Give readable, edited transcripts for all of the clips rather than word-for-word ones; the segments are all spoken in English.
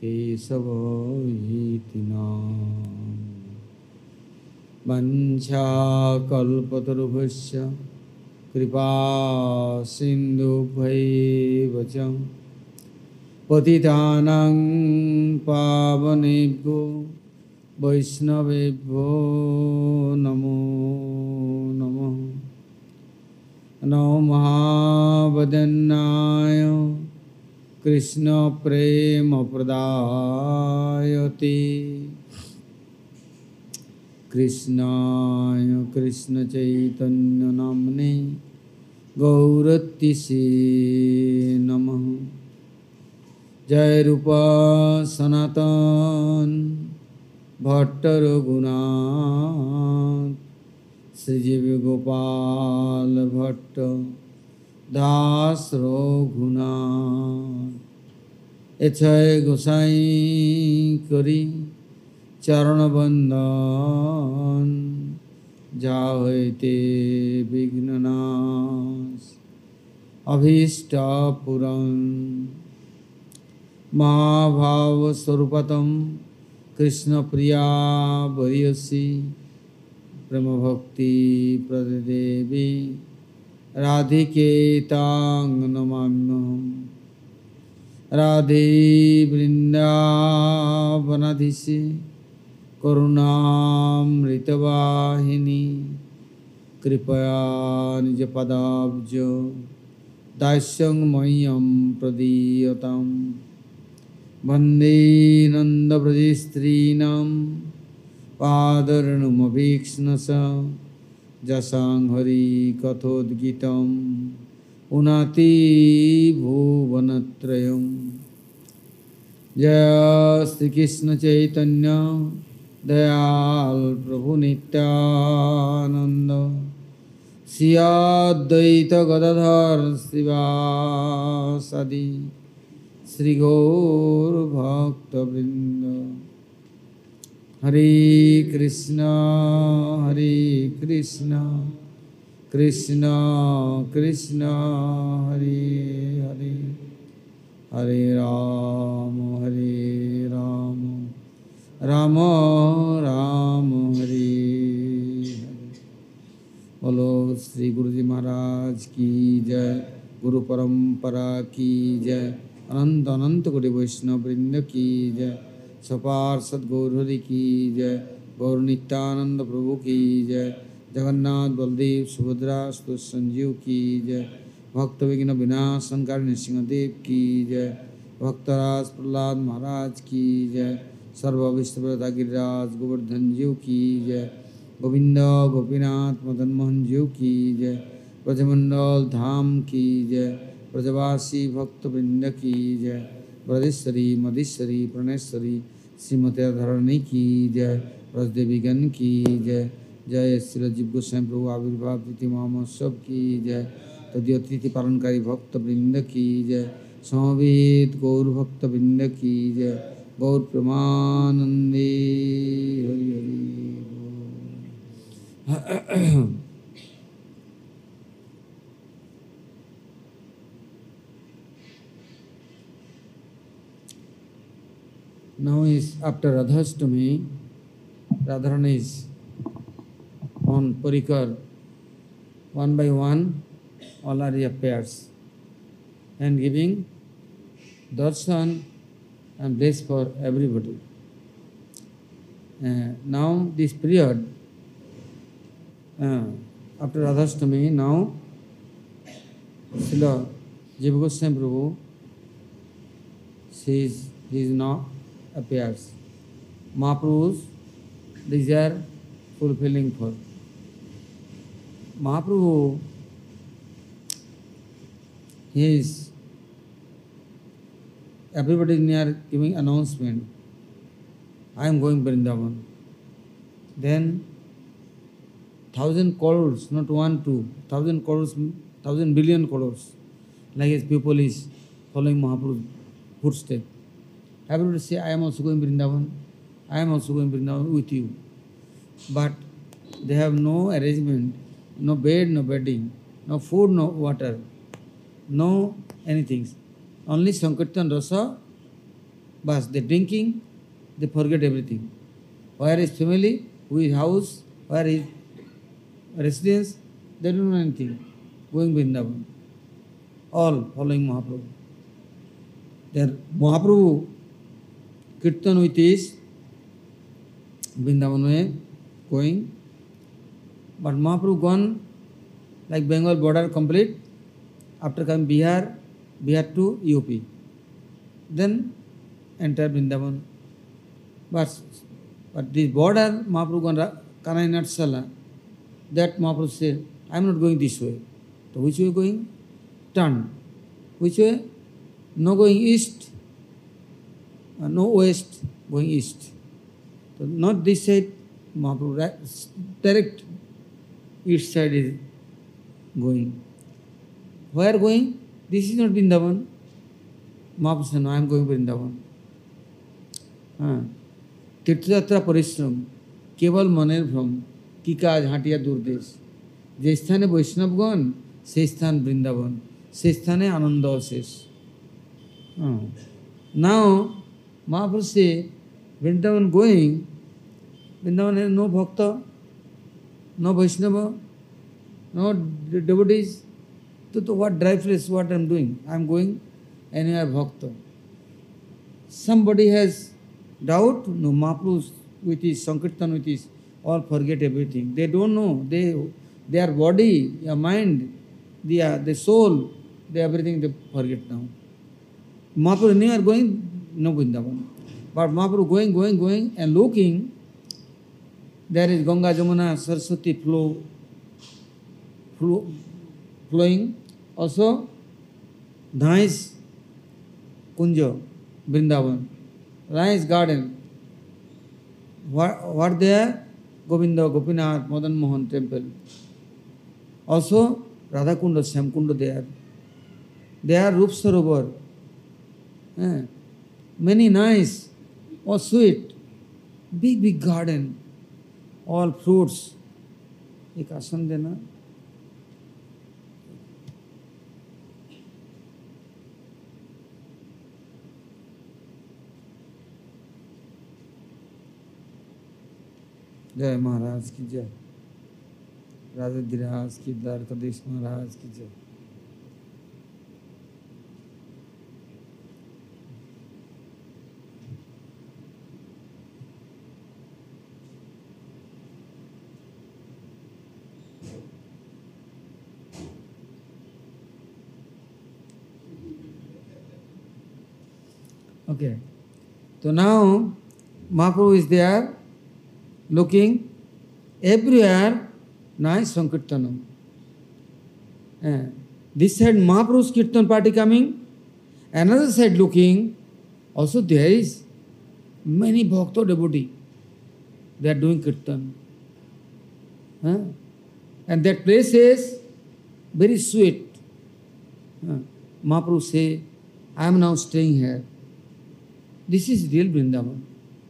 केशवहीति नाम वंशाकल्पतरुभ्यश्च कृपा सिन्धुभ्यैव च पतितानां पावनेभ्यो वैष्णवेभ्यो नमो नमः। नमो महावदन्नाय कृष्ण प्रेम प्रदायते कृष्णाय कृष्ण चैतन्य नाम्ने गौरतिसे नमः। जय रूप सनातन भट्ट रघुनाथ श्रीजीव गोपाल भट्ट दास रघुनाथ एछय गोसाई करी चरण बंदन जा होते विघ्ननाश अभीष्ट पुरं महाभाव स्वरूपतम कृष्ण प्रिया वरियसी प्रेम भक्ति प्रदेवी राधिके तांग नमाम्यहम्। राधे वृंदावनाधीशे करुणामृतवाहिनी कृपया निज पदाब्ज दास्यं मह्यं प्रदीयताम्। वन्दे नन्दव्रजस्त्रीणां पादरेणुमभीक्ष्णश जसां हरि कथोद्गीतम् उनाति भुवनत्रयम्। जय श्री कृष्ण चैतन्य दयाल प्रभु नित्यानंद श्री अद्वैत गदाधर श्रीवासादि श्री गौर भक्तवृंद। हरे कृष्ण कृष्ण कृष्ण हरे हरे हरे राम राम राम हरे हरे। बोलो श्री गुरु जी महाराज की जय, गुरु परंपरा की जय, अनंत अनंत कोटि वैष्णव वृंद की जय, सपार्षद गौर हरि की जय, गौर नित्यानंद प्रभु की जय, जगन्नाथ बलदेव सुभद्रा स्तुत संजीव की जय, भक्त विघ्न विनाशनकारी नृसिंहदेव की जय, भक्तराज प्रहलाद महाराज की जय, सर्वविष्णुव्रता गिरिराज गोवर्धन जीव की जय, गोविंद गोपीनाथ मदन मोहन जीव की जय, ब्रजमंडल धाम की जय, ब्रजवासी भक्त वृंद की जय, ब्रजेश्वरी मधेश्वरी प्रणेश्वरी श्रीमती धरणी की जय, ब्रजदेवीगण की जय। जय श्री जीव गोस्वामी प्रभु आविर्भाव तिथि महोत्सव की जय, तदीय तिथि पालनकारी भक्त वृंद की जय, समवेत गौर भक्त वृंद की जय, गौर प्रेमानंदे हरि हरि बोल। Now is after Radhastami, Radharani is on Parikar, one by one, all are appears and giving darshan and bliss for everybody. Now this period, after Radhastami, now Srila Jiva Goswami Prabhu, he is now appears. Mahaprabhu's desire fulfilling for. Mahaprabhu, he is, everybody is near giving announcement, I am going Vrindavan. Then 1,000 crores, not 1, 2, 1,000 crores, 1,000 billion crores, like his people is following Mahaprabhu's footsteps. Everybody say, I am also going Vrindavan, I am also going Vrindavan with you. But they have no arrangement, no bed, no bedding, no food, no water, no anything. Only Sankirtan Rasa Bas, they drinking, they forget everything. Where is family, who is house, where is residence, they don't know anything. Going Vrindavan. All following Mahaprabhu. There Mahaprabhu Kirtan with his Vrindavan way going. But Mahaprabhu gone like Bengal border complete. After coming Bihar to UP. Then enter Vrindavan. But this border Mahaprabhu gone Kanai Sala. That Mahaprabhu said, I am not going this way. So which way going? Turn. Which way? No going east, no west, going east. So not this side, Mahaprabhu, right, direct east side is going. Where going? This is not Vrindavan. Mahaprabhu said, no, I am going Vrindavan. तीर्थयात्रा परिश्रम केवल मनेर भ्रम की काज हाटिया दूरदेश जे स्थाने वैष्णवगण से स्थान वृंदावन से स्थाने आनंद अशेष now Mahaprabhu say Vrindavan going, Vrindavan has no bhakta, no Vaishnava, no devotees. So what drive place, what I am doing? I am going anywhere bhakta. Somebody has doubt? No, Mahaprabhu with his Sankirtan, with his all forget everything. They don't know. Their body, their mind, their soul, everything they forget now. Mahaprabhu never going, no Vrindavan. But Mahaprabhu going and looking, there is Ganga, Jamuna, Saraswati flowing. Also, nice Kunja, Vrindavan, nice garden. What there? Govinda, Gopinath, Madan Mohan temple. Also, Radhakunda, Shyamkunda there. There, Rup Sarovar. Many nice, all sweet, big garden, all fruits. एक आसन देना. जय महाराज की जय. राजा धीराज की द्वारकाधीश महाराज की जय. Okay. So now Mahaprabhu is there, looking everywhere, nice Sankirtanam. This side Mahaprabhu's Kirtan party coming, another side looking, also there is many Bhakta devotee. They are doing Kirtan. And that place is very sweet. Mahaprabhu say, I am now staying here. This is real Vrindavan.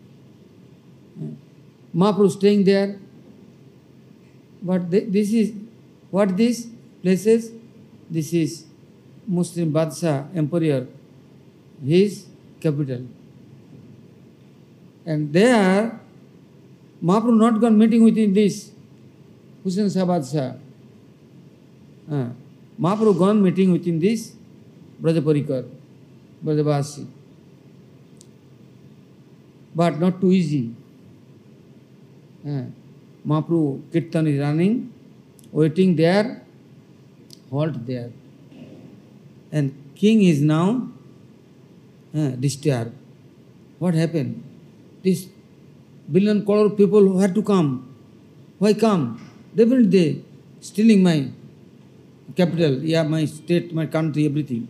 Mahaprabhu staying there. But this is, what this places? This is Muslim Badshah, emperor, his capital. And there, Mahaprabhu not gone meeting with this Hussain Shah Badshah. Mahaprabhu gone meeting within this Brajaparikar, Brajavasi. But not too easy. Mahaprabhu Kirtan is running, waiting there, halt there. And king is now disturbed. What happened? This billion crore people who had to come. Why come? Definitely they stealing my capital, my state, my country, everything.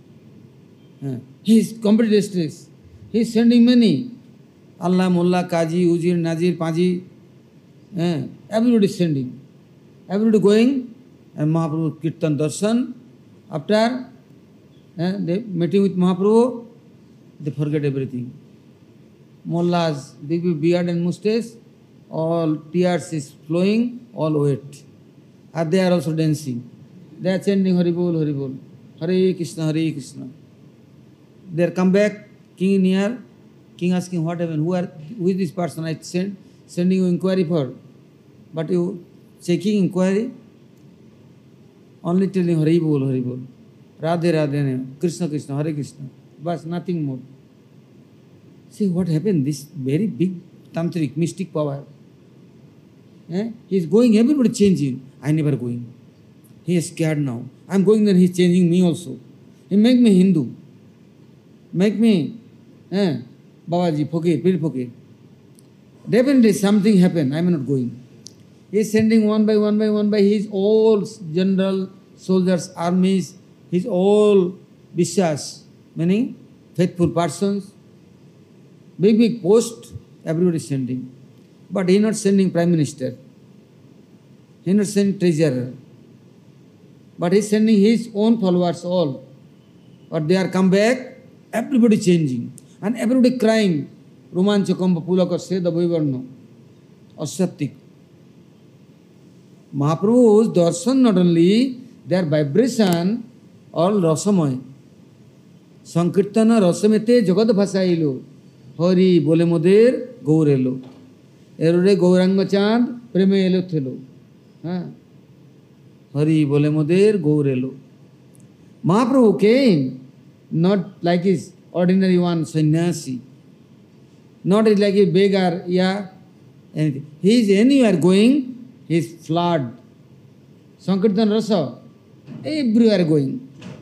He is complete distress. He is sending many. Allah, Mullah, Kaji, Uzir, Nazir, Paji, everybody is sending. Everybody going, and Mahaprabhu Kirtan Darshan. After they meeting with Mahaprabhu, they forget everything. Mullahs, big beard and mustache, all tears is flowing, all wet. And they are also dancing. They are chanting Haribol, Haribol, Hare Krishna, Hare Krishna. They are come back, king near, King asking, what happened? Who is this person? I sending you inquiry for. But you checking inquiry, only telling Hari Bol, Hari Bol. Radhe Radhe, Krishna Krishna, Hare Krishna. But nothing more. See what happened? This very big tantric, mystic power. He is going, everybody changing. I never going. He is scared now. I am going, then he is changing me also. He make me Hindu. Make me Babaji, Fakir, Pir Fakir. Definitely something happened. I am not going. He is sending one by his all general, soldiers, armies, his all Vishwas, meaning faithful persons. Big post, everybody is sending. But he is not sending Prime Minister. He is not sending Treasurer. But he is sending his own followers all. But they are come back, everybody changing. And everybody crying. Romanchakamba Pulaka the Vivarno. Asaptik. Mahaprabhu's darshan not only their vibration, all rasamay. Sankirtana rasamete jagad bhasailo. Hari bole moder gaurelo. Erore gauranga chand preme elo thelo. Hari bole moder gaurelo. Mahaprabhu came not like his ordinary one sannyasi, not like a beggar, anything. He is anywhere going, he is flood. Sankirtan rasa, everywhere going.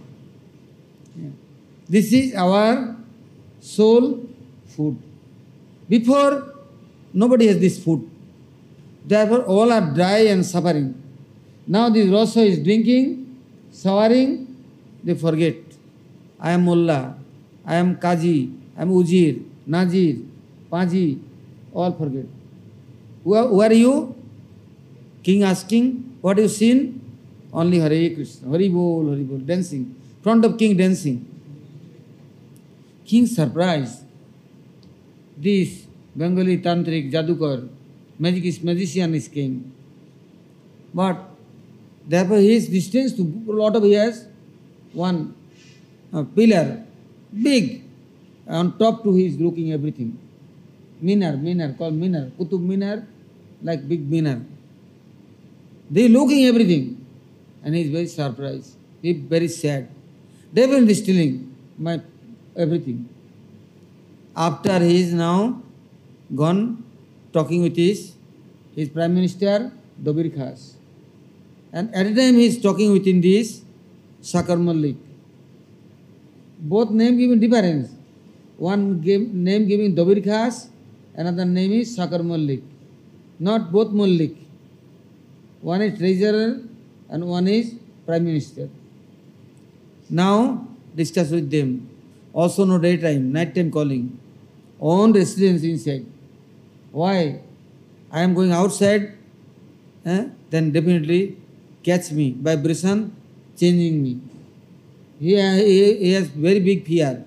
This is our soul food. Before, nobody has this food. Therefore, all are dry and suffering. Now this rasa is drinking, suffering, they forget. I am mullah, I am kaji, I am ujir, nazir, paji, all forget. Who are you? King asking, what you seen? Only Hare Krishna, Hari Bol, dancing. Front of king dancing. King surprised. This Bengali tantric Jadukar, magician is king. But therefore he is distanced to a lot of years. One pillar, big, on top to he is looking everything. Minar, called Minar, Kutub Minar, like big Minar. They looking everything, and he is very surprised. He is very sad. Definitely stealing my everything. After he is now gone, talking with his Prime Minister, Dabir Khas. And at the time he is talking within this Sakar Malik. Both name giving difference. One name giving Dabir Khas, another name is Sakar Malik. Not both Malik. One is treasurer and one is Prime Minister. Now discuss with them. Also no daytime, night time calling. Own residence inside. Why? I am going outside, then definitely catch me. Vibration changing me. He has very big fear.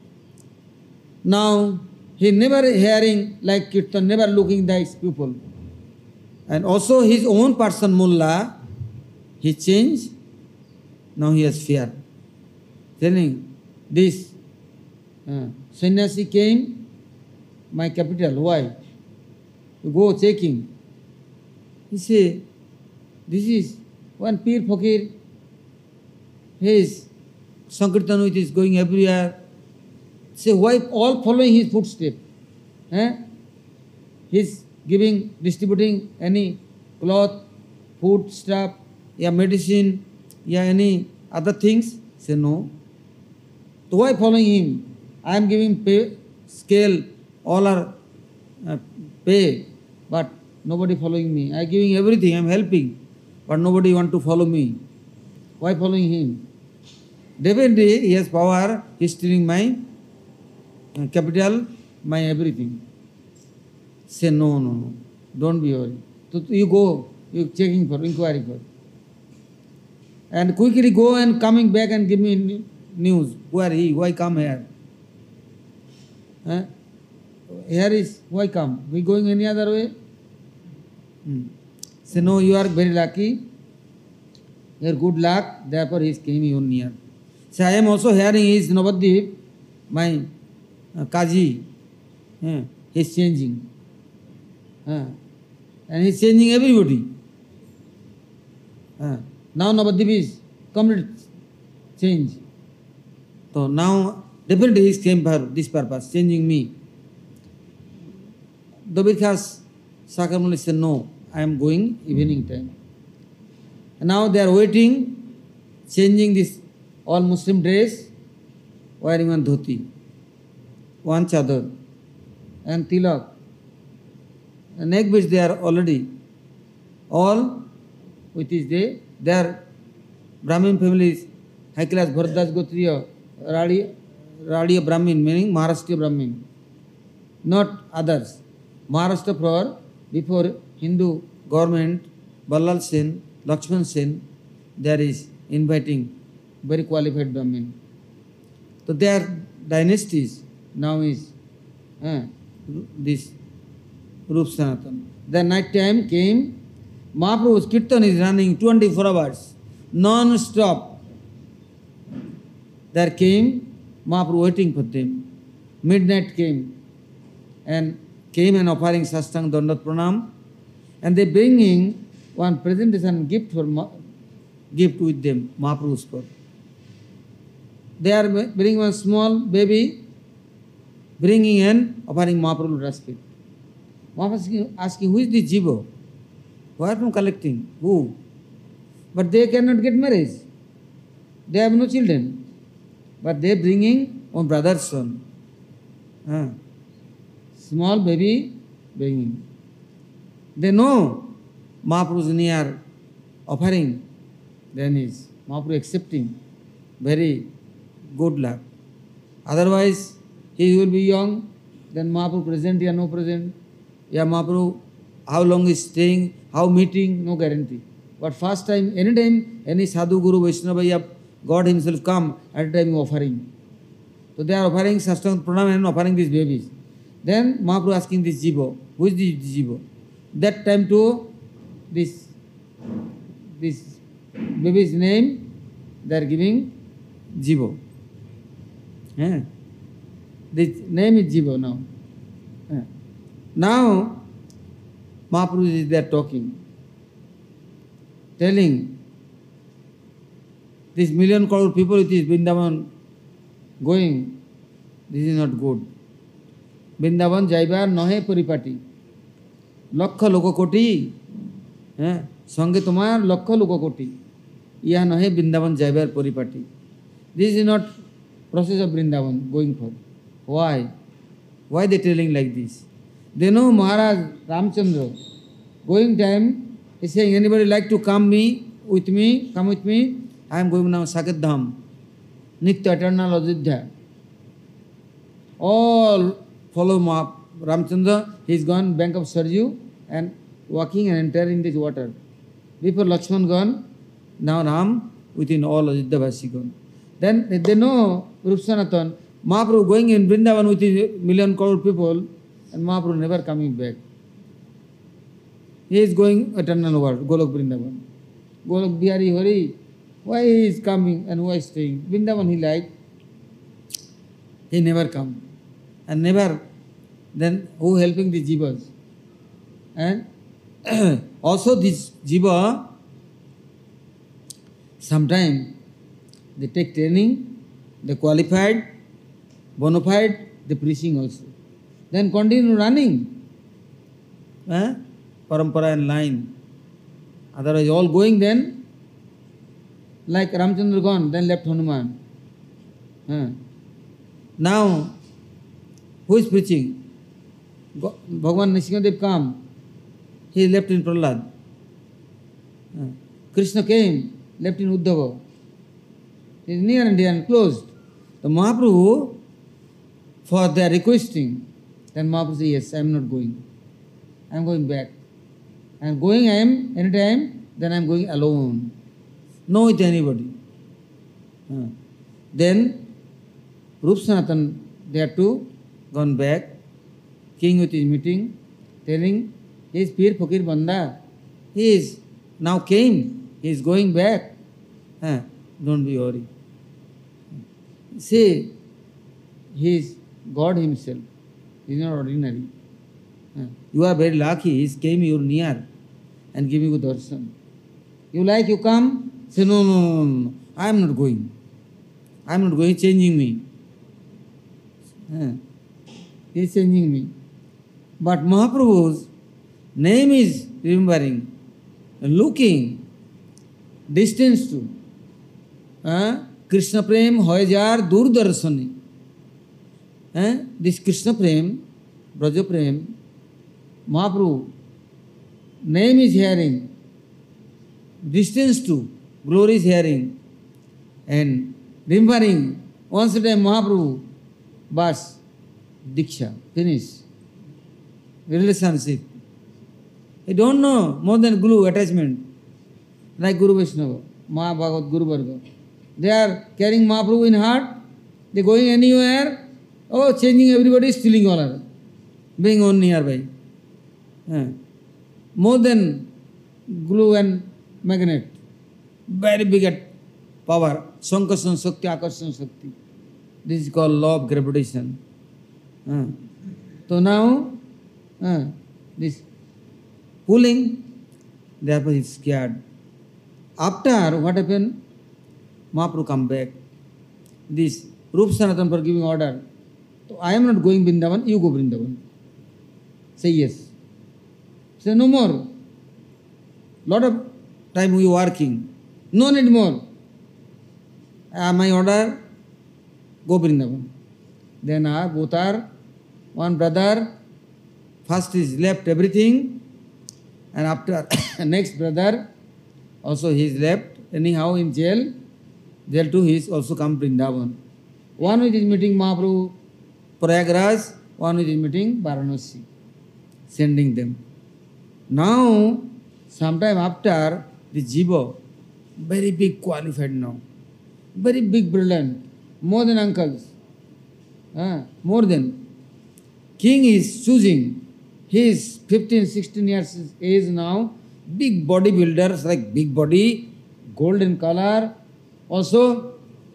Now, he never hearing like Kirtan, never looking like people. And also his own person, Mullah, he changed. Now he has fear. Telling this, sannyasi came, my capital, why? You go checking. He say, this is one Pir Fakir. He is Sankirtan with is going everywhere. Say, why all following his footstep? He is distributing any cloth, food stuff, medicine, any other things. Say, no. So why following him? I am giving pay, scale, all are pay, but nobody following me. I am giving everything, I am helping, but nobody want to follow me. Why following him? Definitely he has power, he is stealing my capital, my everything. Say, no, don't be worried. So you go, you checking for, inquiry for. And quickly go and coming back and give me news. Who are he? Why come here? Here is, why come? We going any other way? Say, no, you are very lucky. Your good luck, therefore he came here near. Say, I am also hearing he is Navadvip, my Kaji. He's changing. And he's changing everybody. Now Navadvip is complete change. So now definitely he came for this purpose, changing me. Dabirkhas Sakarmuli said, no, I am going evening time. And now they are waiting, changing this all Muslim dress, wearing one dhoti, one chadar, and tilak. And neck which they are already, all which is they are Brahmin families, high class Bharatdas Gotriya, Radiya Brahmin, meaning Maharashtriya Brahmin, not others. Maharashtra for before Hindu government, Ballal Sen, Lakshman Sen, there is inviting very qualified Brahmin. So their dynasties now is this Rup Sanatan. The night time came, Mahaprabhu's Kirtan is running 24 hours, non-stop. There came, Mahaprabhu waiting for them. Midnight came and offering Sastang Dandat Pranam, and they bringing one presentation gift gift with them, Mahaprabhu's for. They are bringing one small baby, bringing and offering Mahaprabhu respect. Mahaprabhu asking, who is the Jiva? Where from collecting? Who? But they cannot get married. They have no children. But they bringing one brother's son. Small baby bringing. They know Mahaprabhu is near offering. Then is Mahaprabhu accepting. Very good luck. Otherwise, he will be young. Then Mahaprabhu present or no present. Mahaprabhu, how long is staying, how meeting, no guarantee. But first time, any sadhu, guru, Vaishnava, God himself come, at a time offering. So they are offering Sastang Pranam and offering these babies. Then Mahaprabhu asking this Jiva, who is this Jiva? That time too, this baby's name, they are giving Jiva. This name is Jiva now. Now, Mahaprabhu is there talking, telling this million crore people with this Vrindavan going, this is not good. Vrindavan jaibar nahe paripati. Lakha lokokoti. Sange tomar lakha lokokoti. Yah nahe Vrindavan jaibar paripati. This is not process of Vrindavan going for. Why? Why they telling like this? They know Maharaj Ramchandra. Going time, he is saying, anybody like to come with me, I am going now Saket Dham, Nitya eternal Ajodhya. All follow Ramchandra, he is gone bank of Sarju and walking and entering this water. Before Lakshman gone, now Ram within all Ajodhya Vasi gone. Then they know Rup Sanatan, Mahaprabhu going in Vrindavan with his million crore people, and Mahaprabhu never coming back. He is going eternal world, Golok Vrindavan. Golok Bihari Hari, why he is coming and why is staying? Vrindavan he like, he never come. And never, then who helping the jivas? And also this jiva, sometime they take training, they qualified, bona fide, they preaching also. Then continue running. Parampara and line. Otherwise all going then, like Ramchandra gone, then left Hanuman. Now, who is preaching? Bhagavan Nrsimhadev come, he left in Prahlad. Krishna came, left in Uddhava. He is near and dear and closed. The Mahaprabhu, for their requesting, then Mahaprabhu says, yes, I am not going. I am going back. I am going, I am, anytime, then I am going alone. No with anybody. Then, Rup Sanatan, they are two, gone back. King with his meeting, telling, he is Pir Fakir Banda. He is, now came, he is going back. Don't be worried. See, he is God himself. He's not ordinary. You are very lucky. He came you near and giving you darshan. You like, you come? Say, no, no, no, no. I am not going. I am not going, changing me. He is changing me. But Mahaprabhu's name is remembering, looking, distance to. Krishna Prem Hoyjar Durdarshani. This Krishna Prem, Braja Prem, Mahaprabhu, name is hearing, distance to, glory is hearing, and remembering, once a time Mahaprabhu, bas, Diksha, finish. Relationship. I don't know more than glue, attachment, like Guru Vaishnava, Mahabhagat, Guru Varga. They are carrying Mahaprabhu in heart, they are going anywhere, changing everybody, stealing all other, being on nearby. More than glue and magnet, very big at power, Sankarsan Shakti, Akarsan Shakti. This is called law of gravitation. So now, this pulling, therefore he is scared. After, what happened? Mahaprabhu come back. This Rup Sanatan for giving order. So I am not going Vrindavan, you go Vrindavan. Say yes. Say no more. Lot of time we working. No need more. My order, go Vrindavan. Then both are one brother. First is left everything, and after next brother also he is left. Anyhow in jail too he is also come Vrindavan. One which is meeting Mahaprabhu Prayagraj, one which is meeting Varanasi, sending them. Now, sometime after, the Jiva, very big qualified now, very big brilliant, more than uncles, more than. King is choosing. He is 15, 16 years age now, big bodybuilders, like big body, golden color, also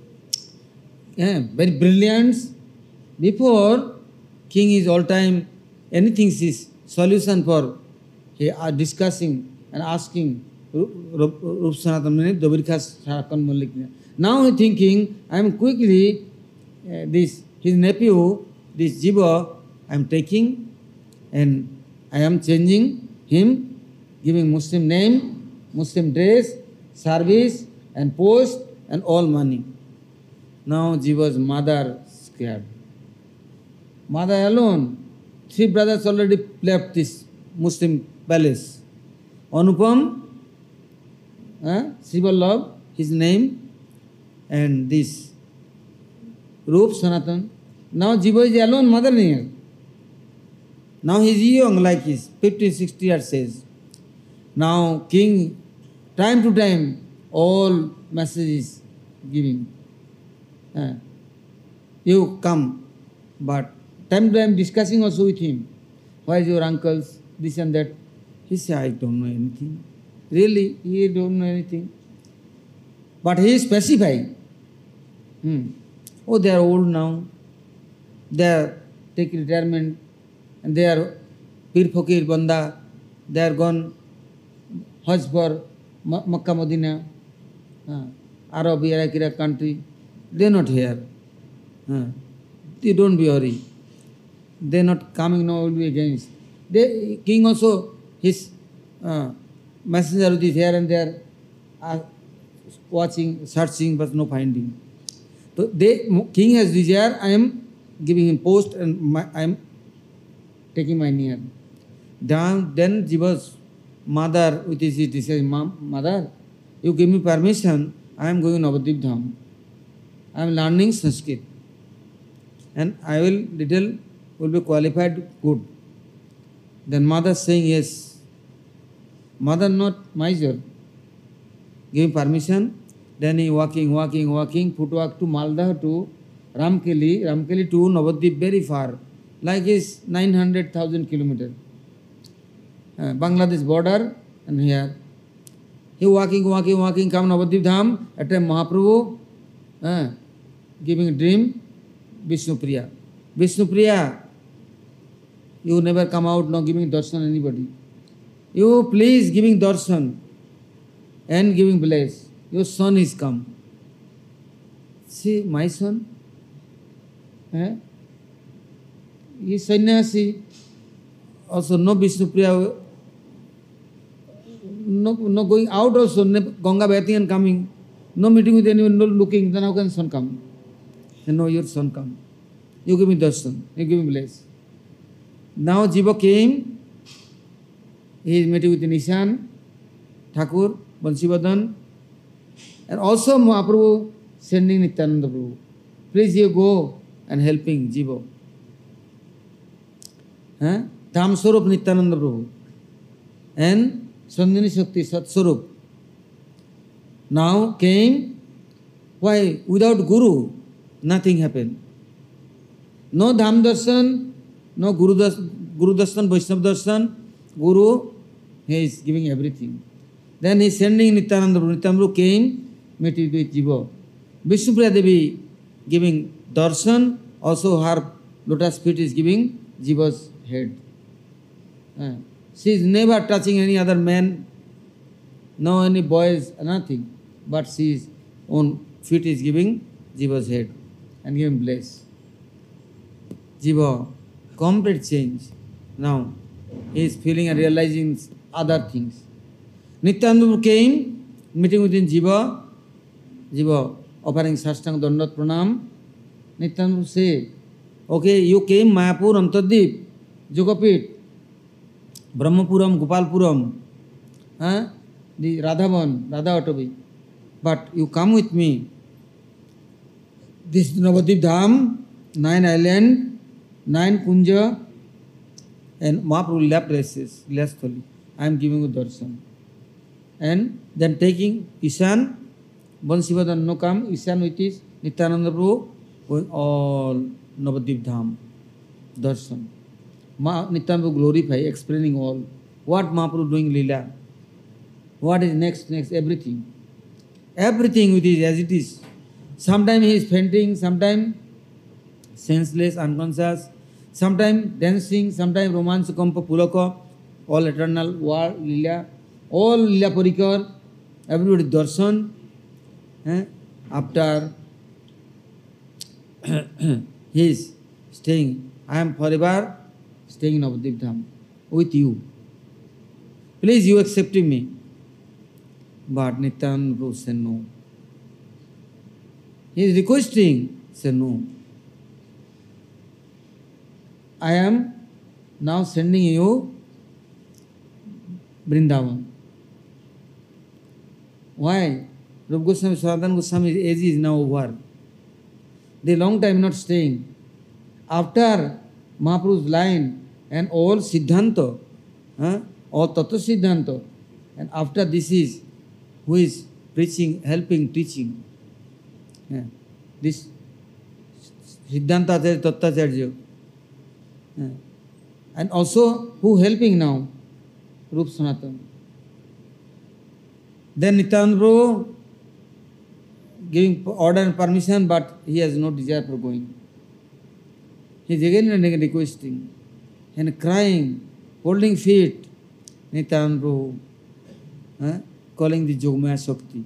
very brilliant. Before, king is all time, anything is solution for, he are discussing and asking, Rup Sanatan Dobirkhas Sarakan Malik. Now he thinking, I am quickly, his nephew, this Jiva, I am taking and I am changing him, giving Muslim name, Muslim dress, service and post and all money. Now Jiva's mother scared. Mother alone, 3 brothers already left this Muslim palace. Anupam, Srivallabh, his name, and this Rup Sanatan. Now Jiva is alone, mother near. Now he is young, like his 50, 60 years age. Now king, time to time, all messages giving. You come, but time to time discussing also with him. Why is your uncles, this and that? He said, I don't know anything. Really, he don't know anything. But he is specifying. Oh, they are old now. They are taking retirement. And they are Pir Fakir Banda. They are gone Hajj for Makkah Medina, Arab, Iraq country. They are not here. They don't be worried. They are not coming now, will be against. King also, his messenger is here and there, watching, searching, but no finding. So king has desire, I am giving him post and I am taking my near. Then Jiva's mother, with his desire, mother, you give me permission, I am going Navadvip Dham. I am learning Sanskrit. And I will be qualified good. Then mother saying yes. Mother not miser. Give permission. Then he walking, footwalk to Maldah to Ramkeli to Navadvip, very far. Like is 900,000 kilometers. Bangladesh border and here. He walking, come Navadvip Dham. At time Mahaprabhu giving a dream, Vishnupriya. Vishnupriya, You never come out, no giving darshan anybody. You please giving darshan and giving bless. Your son is come. See, my son, he is sannyasi, also no Vishnupriya, no going out also, no Ganga bathing and coming, no meeting with anyone, no looking, then how can son come? And no, your son come. You give me darshan, you give me bless. Now Jiva came, he is meeting with Nishan, Thakur, Bansivardhan, and also Mahaprabhu sending Nityananda Prabhu. Please you go and helping Jiva. Dham Swarup Nityananda Prabhu and Sandhini Shakti Sat Swarup. Now came, why? Without Guru, nothing happened. No Dham Darshan, no Guru Darshan, Vaishnava Darshan, Guru, he is giving everything. Then he is sending Nityananda Prabhu. Nityananda Prabhu came, meeting with Jiva. Vishnupriya Devi giving darshan, also her lotus feet is giving Jiva's head. She is never touching any other man, no any boys, nothing. But she is own feet is giving Jiva's head and giving bless. Jiva, complete change. Now he is feeling and realizing other things. Nityananda came, meeting with Jiva. Jiva offering Sastang Dandot Pranam. Nityananda say, okay, you came Mayapur, Antardip, Jogapit, Brahmapuram, Gopalpuram, the Radhavan, Radha Vatavi. But you come with me. This Navadip Dham, 9 island, 9 Kunja, and Mahaprabhu left races, lastly. I am giving you darshan. And then taking Ishan, Bansivardhan no come, Ishan with his Nityananda Prabhu, going all Navadip Dham, darshan. Nityananda Prabhu glorify, explaining all. What Mahaprabhu doing Leela? What is next, everything. Everything with his as it is. Sometimes he is fainting, sometimes senseless, unconscious, sometimes dancing, sometimes romansa kampa pulaka, all eternal war, Leela, all Leela Parikar, everybody darshan. After he is staying, I am forever staying in Navadip Dham with you. Please you accepting me. But Nityananda Prabhu said no. He is requesting, said no. I am now sending you Vrindavan. Why? Rupa Goswami, Sanatana Goswami's age is now over. They long time not staying. After Mahaprabhu's line and all Siddhanta, all Tattva Siddhanta, and after this is who is preaching, helping, teaching. This Siddhanta Acharya, Tattva Acharya. And also who helping now? Rupa Sanatana. Then Nityananda Prabhu giving order and permission, but he has no desire for going. He is again and again requesting and crying, holding feet. Nityananda Prabhu calling the Jogmaya Shakti.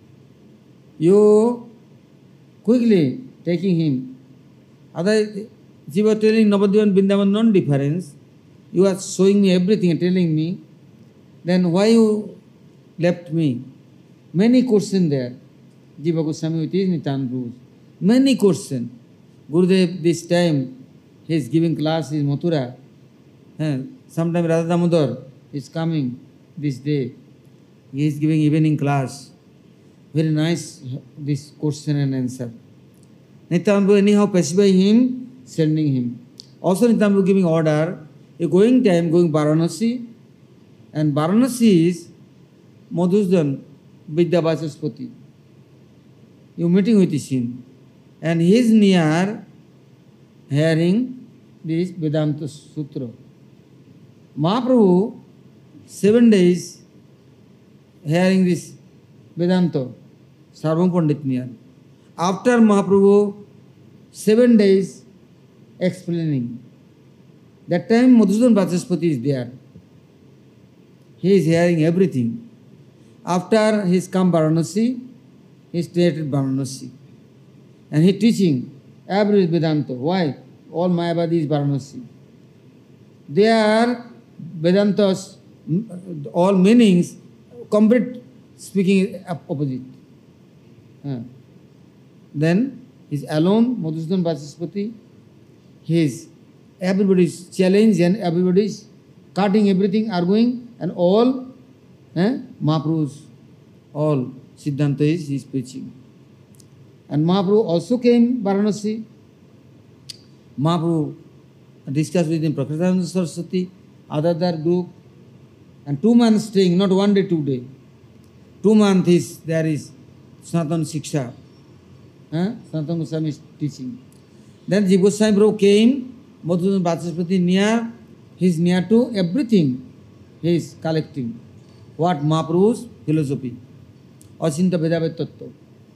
You quickly taking him. Otherwise, Jiva telling Navadvip and Vrindavan non-difference. You are showing me everything and telling me. Then why you left me? Many questions there. Jiva Goswami with his Nityananda Prabhu. Many questions. Gurudev this time he is giving class in Mathura. Sometime Radha Damodar is coming this day. He is giving evening class. Very nice this question and answer. Nityananda Prabhu anyhow pacify him, sending him. Also Nityananda Prabhu giving order, a going time going Varanasi, and Varanasi is Madhusudan Vidyavachaspati. You meeting with him, and he is near hearing this Vedanta Sutra. Mahaprabhu 7 days hearing this Vedanta, Sarvam Pandit near. After Mahaprabhu 7 days explaining. That time Madhusudan Vachaspati is there. He is hearing everything. After he is come Varanasi, he stayed at Varanasi. And he teaching every Vedanta. Why? All Mayavadi is Varanasi. They are Vedantas, all meanings, complete speaking opposite. Then he is alone, Madhusudan Vachaspati. Everybody is challenged and everybody is cutting everything, arguing, and all Mahaprabhu's, all Siddhanta is he is preaching. And Mahaprabhu also came Varanasi. Mahaprabhu discussed with him Prakritananda Saraswati, other group, and 2 months staying, not 1 day, 2 days. 2 months there is Sanatana Siksha. Sanatana Goswami is teaching. Then Jiva Goswami Prabhu came, Madhusudan Vachaspati near, he is near to everything. He is collecting. What? Mahaprabhu's philosophy. Achinta Vedaved Tattva.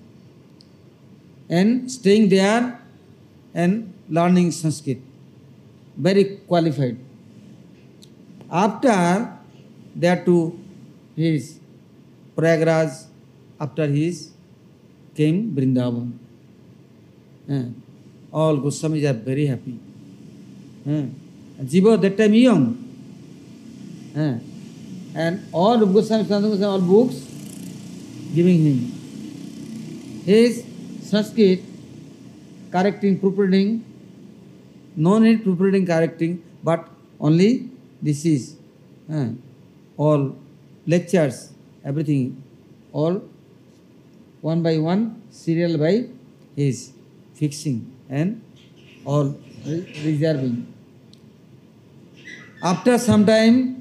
And staying there and learning Sanskrit. Very qualified. After there to his Prayagraj, after his came Vrindavan. All Goswamis are very happy. Jiva that time young. And all Goswami, Sanatana Goswami, all books giving him. His Sanskrit correcting, proofreading, no need proofreading, correcting, but only this is all lectures, everything, all one by one, serial by his fixing and all reserving. After some time,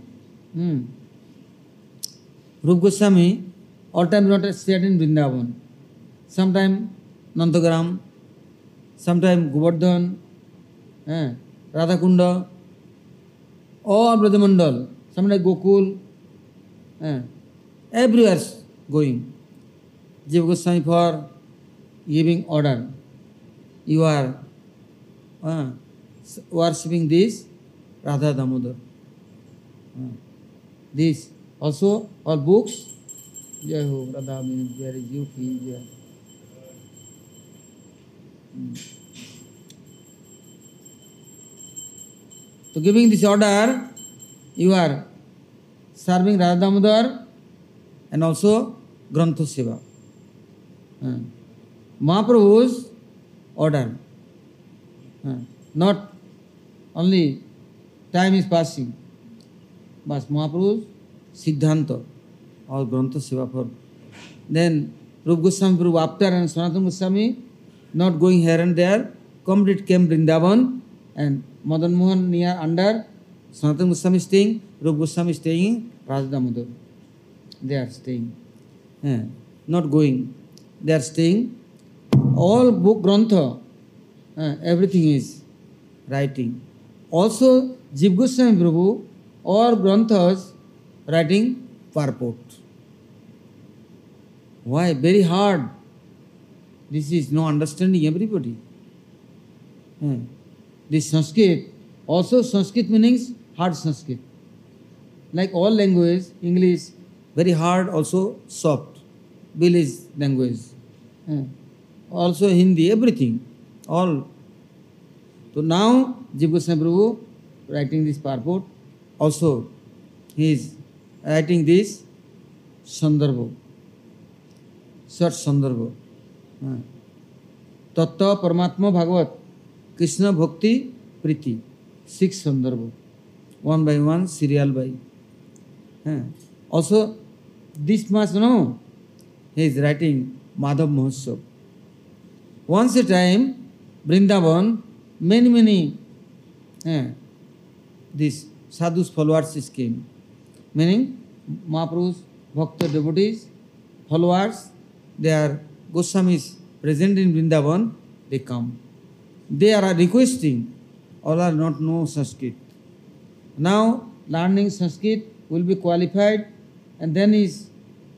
Rupa Goswami all time not stayed in Vrindavan. Sometime Nandagram, sometime Govardhan, Radhakunda, all Brajamandal, sometime Gokul, everywhere going. Jiva Goswami for giving order. You are worshipping this Radha Damodar. This also all books. Jai Ho Radha means there is you Jai. So giving this order, you are serving Radha Damodar and also Grantha Seva. Mahaprabhu's order. Not only time is passing, but Mahaprabhu's Siddhanta or Grantha Seva for. Then Rupa Goswami Prabhu after and Sanatana Goswami not going here and there, complete came Vrindavan and Madan Mohan near under, Sanatana Goswami staying, Rupa Goswami staying, Radha Damodar. They are staying. Not going. They are staying. All book Grantha, everything is writing. Also, Jiva Goswami Prabhu, all Granthas writing purport. Why? Very hard. This is no understanding everybody. This Sanskrit, also Sanskrit meanings hard Sanskrit. Like all language, English, very hard, also soft. Village language. Also Hindi, everything. All. So now, Jiva Goswami Prabhu writing this purport. Also, he is writing this Sandarbha. Short Sandarbha. Tattva Paramatma Bhagavat Krishna Bhakti Priti. 6 Sandarbha. One by one, serial by. Also, this much, no, he is writing Madhav Mahotsav. Once a time, Vrindavan, many, these sadhus followers came. Meaning, Mahaprabhu's Bhakta devotees, followers, they are Goswamis present in Vrindavan, they come. They are requesting, all are not know Sanskrit. Now, learning Sanskrit will be qualified and then is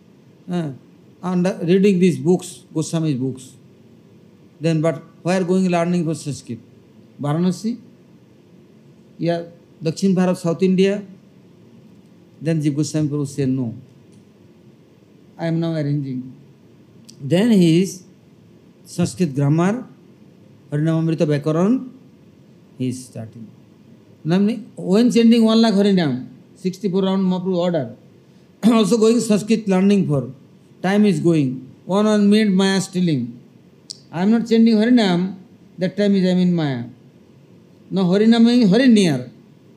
reading these books, Goswami's books. Then, but where going learning for Sanskrit? Varanasi? Yeah, Dakshin Bharat, South India. Then Jiva Goswami Prabhu said, no, I am now arranging. Then his Sanskrit grammar, Harinamamrita Vyakaran, he is starting. When chanting 1 lakh Harinam, 64 round Mahaprabhu order, also going Sanskrit learning for, time is going, 1 minute Maya stealing. I am not chanting Harinam, that time is I am in Maya. No, Harinam means Hari near.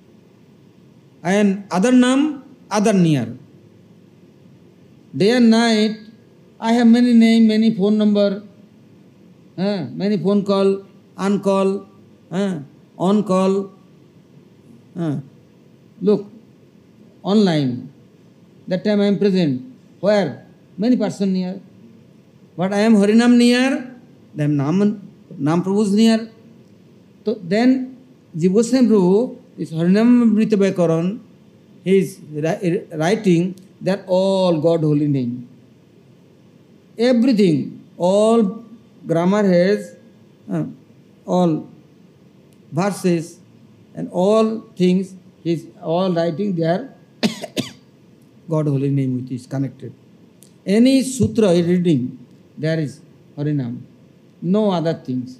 And other Nam, other near. Day and night, I have many names, many phone number, many phone call, on call, on call. Look, online. That time I am present. Where? Many person near. But I am Harinam near, then Nam Prabhu is near. So then Jiva Goswami Prabhu, this Harinamrita Vyakaran, he is writing that all God holy name. Everything, all grammar has, all verses and all things, he is all writing there, God holy name which is connected. Any sutra he is reading, there is Harinam. No other things.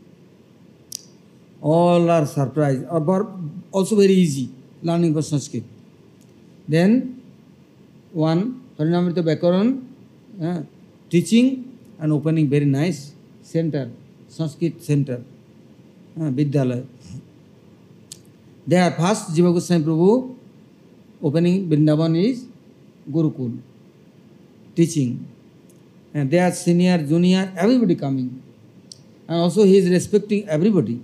All are surprised, or also very easy, learning for Sanskrit. Then, one, Harinamrita Vyakaran, teaching and opening very nice center, Sanskrit center, Vidyalaya. There, first Jiva Goswami Prabhu opening Vrindavan is Gurukul, teaching. And they are senior, junior, everybody coming. And also he is respecting everybody.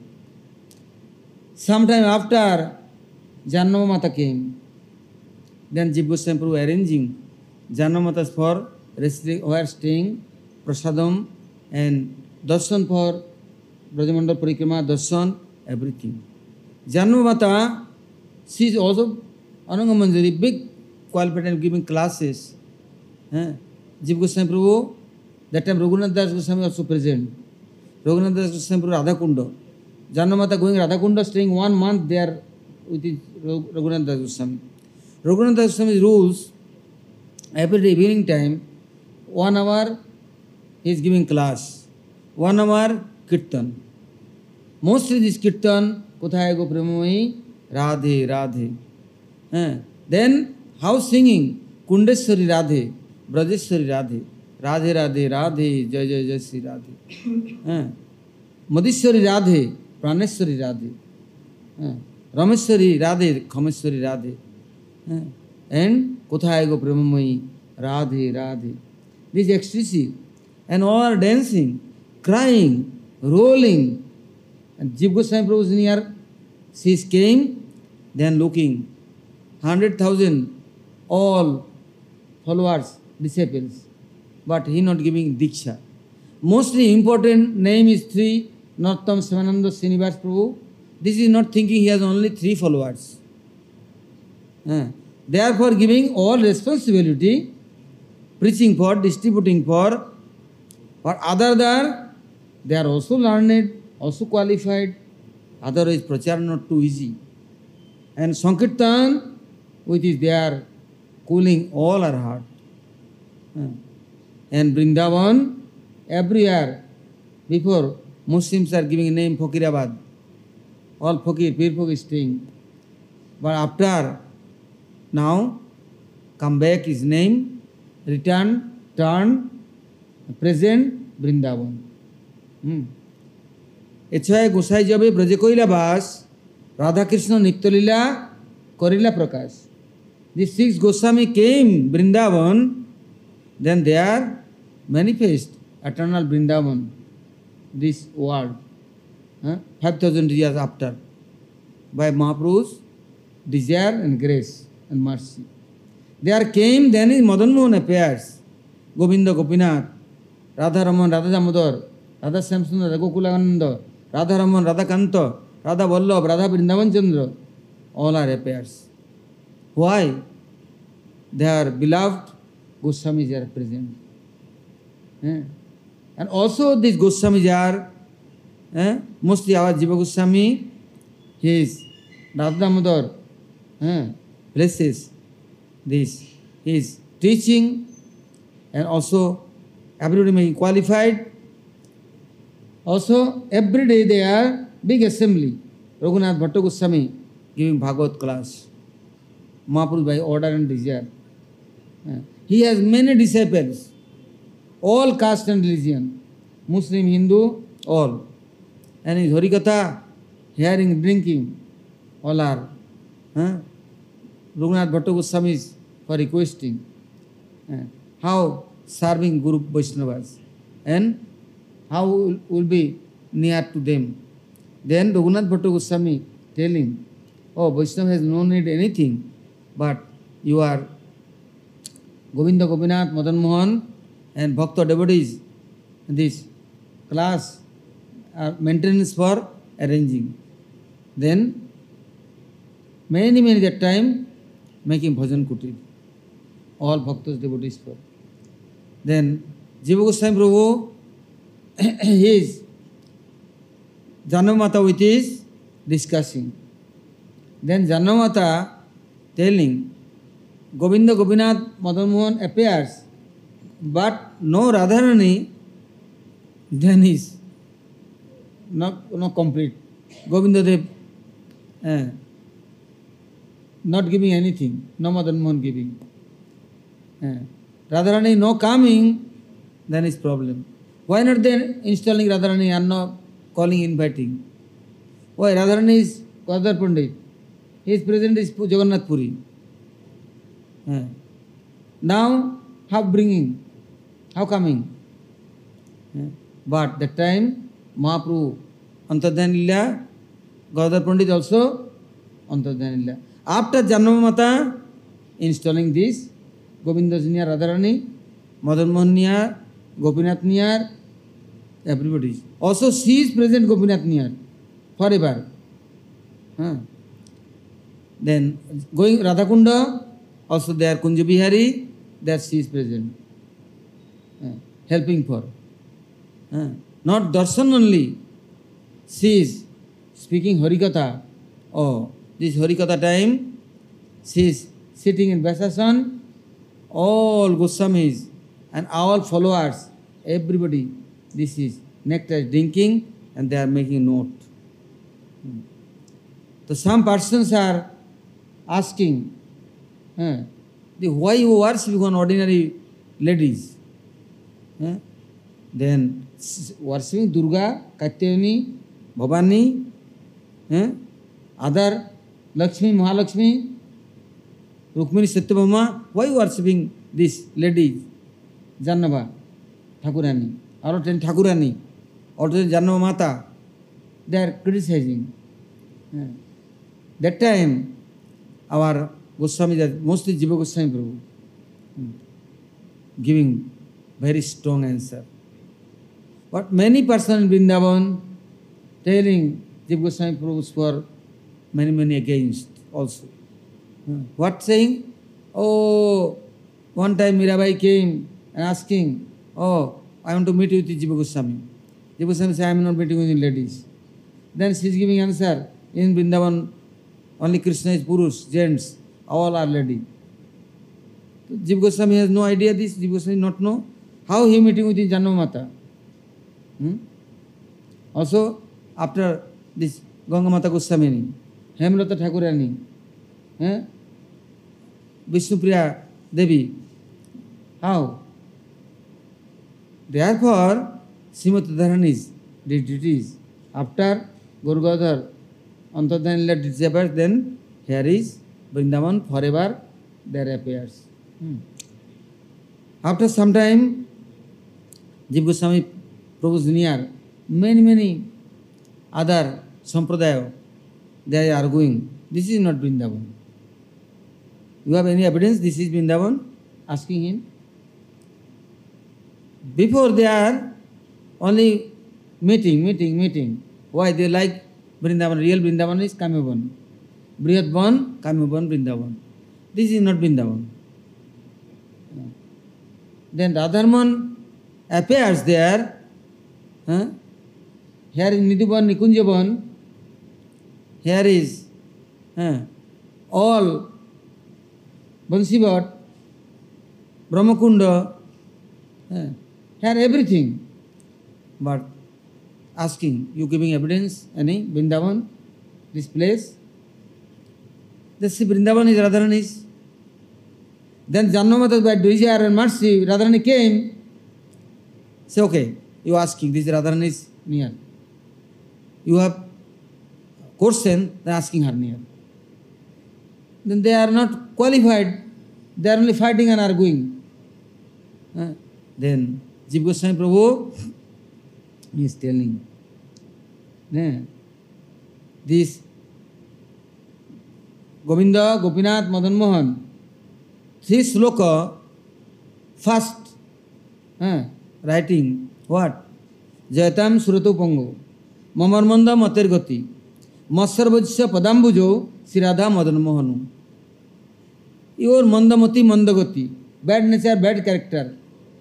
Sometime after, Janama Mata came. Then Jiva Goswami Prabhu arranging Janama Matas for where staying, Prasadam, and Darshan for Brajamandal Parikrama, Darshan, everything. Janama Mata, she is also Ananga Manjari, big qualified and giving classes. Jiva Goswami Prabhu, that time Raghunath Das Goswami also present. Raghunath Das Goswami Prabhu Radhakunda. Janama Mata going Radhakunda, staying 1 month there with Raghunath Das Goswami. Raghunath Das Goswami's rules, every day evening time, 1 hour he is giving class, 1 hour kirtan. Mostly this kirtan, Kothaye Go Premamai, Radhe, Radhe. Then how singing? Kundeswari Radhe, Brajeshwari Radhe, Radhe Radhe Radhe, Jai Jai Jai Sri Radhe. Madhishwari Radhe, Praneshwari Radhe. Rameshwari Radhe, Khameshwari Radhe. And Kothaye Go Premamai, Radhe, Radhe. This is ecstasy. And all are dancing, crying, rolling. And Jiva Goswami Prabhu is near. She came, then looking. 100,000, all followers, disciples. But he not giving Diksha. Mostly important name is 3, Narottam Sivananda Srinivas Prabhu. This is not thinking he has only 3 followers. Therefore giving all responsibility, preaching for, distributing for other there, they are also learned, also qualified. Otherwise prachar not too easy. And Sankirtan, which is there, cooling all our heart. And Vrindavan, everywhere, before Muslims are giving a name Fakirabad. All Fakir, Pir Fakir staying. But after, now, come back his name, return, turn, present, Vrindavan. এছাড়া গোসাই যাবে ব্রজে কইলা বাস, রাধাকৃষ্ণ নিত্যলীলা করিলা প্রকাশ. These 6 Goswami came Vrindavan, then they are manifest eternal Vrindavan, this world, 5,000 years after, by Mahaprabhu's desire and grace and mercy. There came, then is Madan Mohan appears, Govinda Gopinath, Radha Raman, Radha Damodar, Radha Samsundar, Radha Gokulagananda, Radha Raman, Radha Kanta, Radha Vallabh, Radha Vrindavan Chandra, all are appears. Why? Their beloved Goswamis are present. And also these Goswamis are, mostly our Jiva Goswami, he is Radha Damodar places this. He is teaching and also everybody may be qualified. Also, every day there are big assembly. Raghunath Bhatta Goswami giving Bhagavad class. Mahaprabhu by order and desire. He has many disciples, all caste and religion, Muslim, Hindu, all. And his Harikatha, hearing, drinking, all are. Raghunath Bhatta Goswami is for requesting. How serving Guru Vaishnavas and how will be near to them. Then Raghunath Bhatta Goswami telling, oh, Vaishnava has no need anything, but you are Govinda Gopinath, Madan Mohan and Bhakta devotees, this class maintenance for arranging. Then many that time making bhajan kutir, all bhaktas devotees for. Then Jiva Goswami Prabhu his Janamata with is discussing. Then Janamata telling Govinda Gopinath Madan Mohan appears, but no Radharani, then is not complete. Govinda Dev not giving anything, no Madan Mohan giving. Radharani no coming, then is problem. Why not then installing Radharani and not calling, inviting? Why Radharani is Gadar Pandit? His present is Jagannath Puri. Now, how bringing? How coming? But that time, Mahaprabhu Antardhyan Lila, Gadar Pandit also Antardhyan Lila. After Janamata installing this, Govinda Niyar, Radharani, Madan Mohan Niyar, Gopinath Niyar, everybody. Also, she is present Gopinath Niyar forever. Then going Radhakunda, also there Kunja Bihari, there she is present, helping for. Not darshan only, she is speaking Harikatha. Oh, this Harikatha time, she is sitting in Vasasan, all Goswamis and all followers, everybody, this is nectar drinking and they are making note. So some persons are asking, why you worship one ordinary ladies? Then worshipping Durga, Katyayani, Bhavani, other Lakshmi, Mahalakshmi, Rukmini, Satyabhama, why worshipping these ladies? Jannava, Thakurani, or Thakurani, or Jannava Mata, they are criticizing. That time, our Goswami, mostly Jiva Goswami Prabhu, giving very strong answer. But many persons in Vrindavan telling Jiva Goswami Prabhu for many against also. What saying? Oh, one time Mirabai came and asking, oh, I want to meet with Jiva Goswami. Jiva Goswami said, I am not meeting with ladies. Then she is giving answer, in Vrindavan, only Krishna is Purush, gents, all are lady. Jiva Goswami has no idea this, Jiva Goswami not know. How he meeting with Janma Mata? Also, after this Ganga Mata Goswamini, Hemlata Thakurani, Vishnupriya Devi, how? Therefore, Srimati Dharani's deities, after Guru Gadar, Antardhyan Lila disappears, then here is Vrindavan forever there appears. After some time, Jiva Goswami Prabhu's near, many other sampradaya, they are arguing. This is not Vrindavan. You have any evidence this is Vrindavan? Asking him. Before they are only meeting. Why? They like Vrindavan. Real Vrindavan is Kamyavan. Brihatvan, Kamyavan, Vrindavan. This is not Vrindavan. Then Radharman appears there. Here in Nidhuban, Nikunjaban, here is all Bansivat, Brahmakunda, had everything. But asking, you giving evidence, any Vrindavan, this place? They see Vrindavan is Radharani's. Then Janmamata by desire and mercy, Radharani came. Say, okay, you asking, this Radharani is near. You have question, then asking her near. Then they are not qualified, they are only fighting and arguing. Then Jiva Goswami Prabhu is telling, this Govinda, Gopinath, Madan Mohan, this sloka, first writing, what? Jayatam Surato Pango, Mamarmanda Mater Gati, Masarvajya Padambujo, Siradha Madan Mohanu. Your Mandamati Mandagati, bad nature, bad character.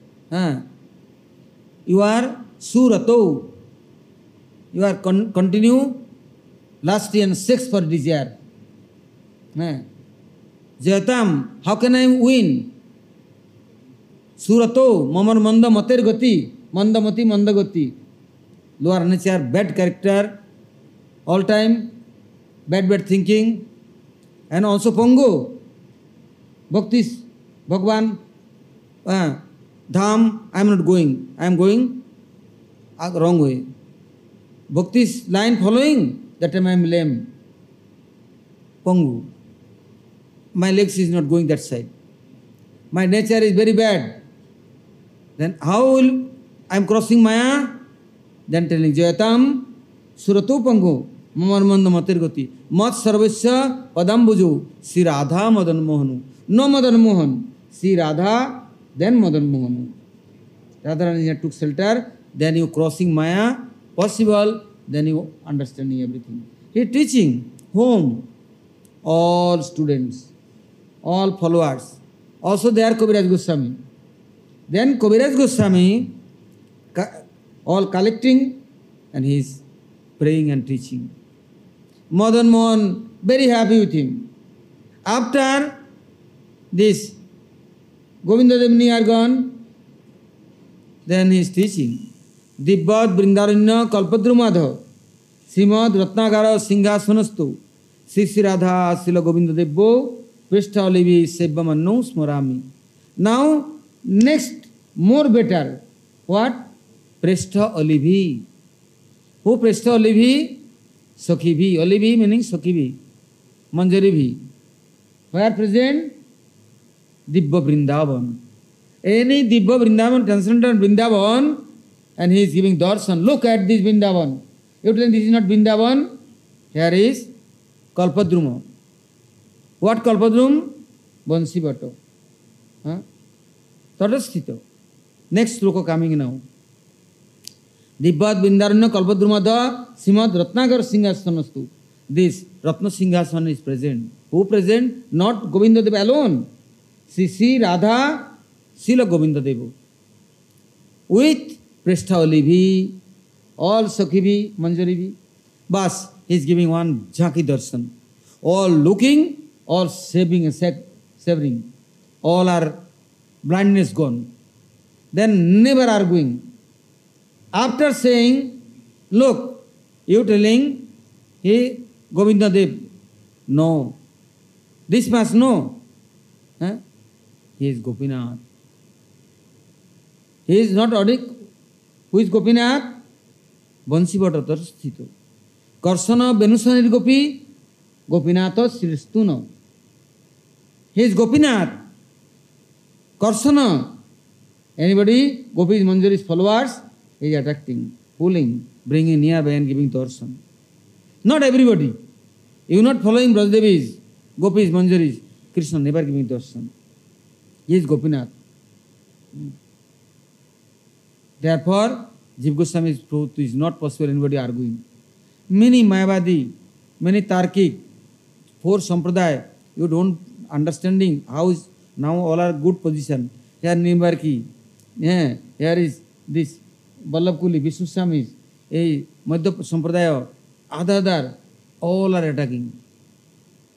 You are Surato. You are continue lust and sex for desire. Jayatam, how can I win? Surato, Mamar Manda Mater Gati, Mandamati Mandagati. Lower nature, bad character, all time, bad thinking, and also Pongo. Bhaktis, Bhagwan, Dham, I am not going. I am going wrong way. Bhakti's line following, that time I am lame. Pongu. My legs is not going that side. My nature is very bad. Then how will I am crossing Maya? Then telling Jayatam, Suratu Pangu, Mamarmanda Matirgati, Mat Sarvasya Padambuju, Sri Radha Madan Mohanu. No Madan Mohan, Sri Radha, then Madan Mohanu. Radharani took shelter, then you crossing Maya, possible, then you understanding everything. He teaching whom? All students, all followers. Also there Kaviraj Goswami. Then Kaviraj Goswami, all collecting, and he is praying and teaching. Madan Mohan, very happy with him. After this, Govinda Devani are gone, then he is teaching. Dibbad Brindaranya Kalpadrumadha, Srimad Ratnagara Singhasonastu, Sri Radha Sila Govinda Devbo, Prishta Olivi Sebbamannu Smorami. Now, next, more better. What? Prishta Olivi. Who Prishta Olivi? Sakhivi. Olivi meaning Sakhivi. Manjarivi. Where present? Dibba Vrindavan. Any Dibba Vrindavan, transcendental Vrindavan, and he is giving darshan. Look at this Vrindavan. You tell this is not Vrindavan. Here is Kalpadruma. What Kalpadrum? Bansi Bhatto. Tadasthito. Next sloka coming now. Dibbad Bindaranya Kalpadrumada Simad Ratnagar Singhasonastu. This Ratna Singhasan is present. Who present? Not Govinda Deva alone. Sri Radha Sila Govinda Deva. With Prishta Olivi, all Sakhivi, Manjarivi. Bas, he is giving one Jhaki Darshan. All looking, all saving and severing. All are blindness gone. Then never arguing. After saying, look, you telling, he Govinda Dev, no. This must know. He is Gopinath. He is not Adik. Who is Gopinath? Bansi Bhatta Sthito. Karsana Benusanir Gopi, Gopinatha Sristuna. He is Gopinath. Karsana. Anybody, Gopi's Manjari's followers, he is attracting, pulling, bringing nearby and giving darshan. Not everybody. You are not following Brajdevi's, Gopi's Manjari's, Krishna never giving darshan. He is Gopinath. Therefore, Jiva Goswami's truth is not possible, anybody arguing. Many Mayavadi, many Tarkik, four Sampradaya, you don't understanding how is now all are good position. Here Nimbarki, here is this Vallabhkuli, Vishnu Swami, a Madhya Sampradaya, Adhadar, all are attacking.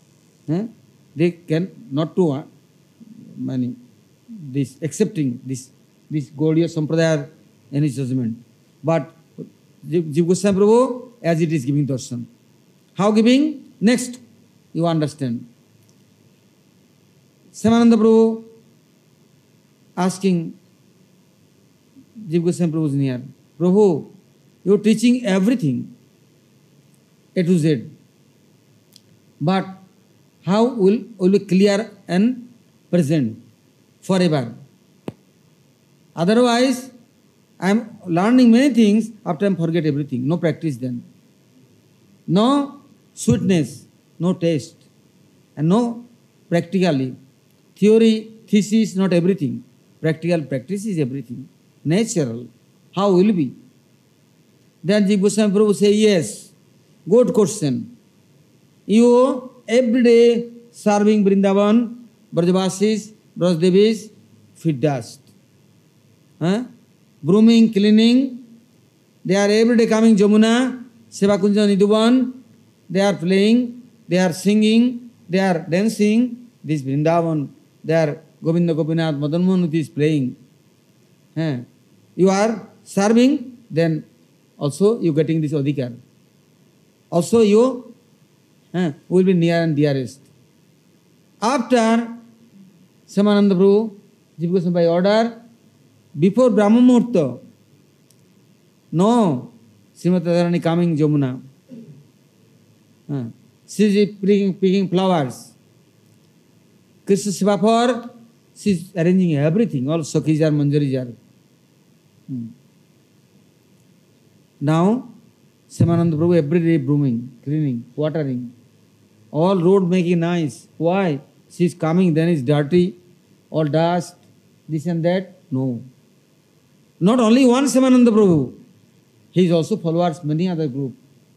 They can not to many this accepting this Gaudiya Sampradaya any judgment. But Jiva Goswami Prabhu as it is giving darshan. How giving? Next, you understand. Shyamananda Prabhu asking Jiva Goswami Prabhu is near. Prabhu, you are teaching everything A to Z. But how will be clear and present forever? Otherwise, I am learning many things, after I am forget everything. No practice then. No sweetness, no taste, and no practically. Theory, thesis, not everything. Practical practice is everything. Natural. How will be? Then Jiva Goswami Prabhu say, yes, good question. You every day serving Vrindavan, Brajavasis, Brajdevis, feed dust. Brooming, cleaning, they are every day coming Jamuna, Sevakunja Nidhuvan, they are playing, they are singing, they are dancing, this Vrindavan, they are Govinda Gopinath, Madan Mohan is playing. You are serving, then also you getting this adhikar. Also you will be near and dearest. After Shyamananda Prabhu, Jiva Goswami by order, before Brahma Muhurta, no, Srimati Radharani coming Jamuna. She is picking flowers. Krishna Seva she is arranging everything, all Sakhis are, Manjaris are. Now, Shyamananda Prabhu every day brooming, cleaning, watering, all road making nice. Why? She is coming, then it's dirty, all dust, this and that. No. Not only one Shyamananda Prabhu, he is also followers, many other group.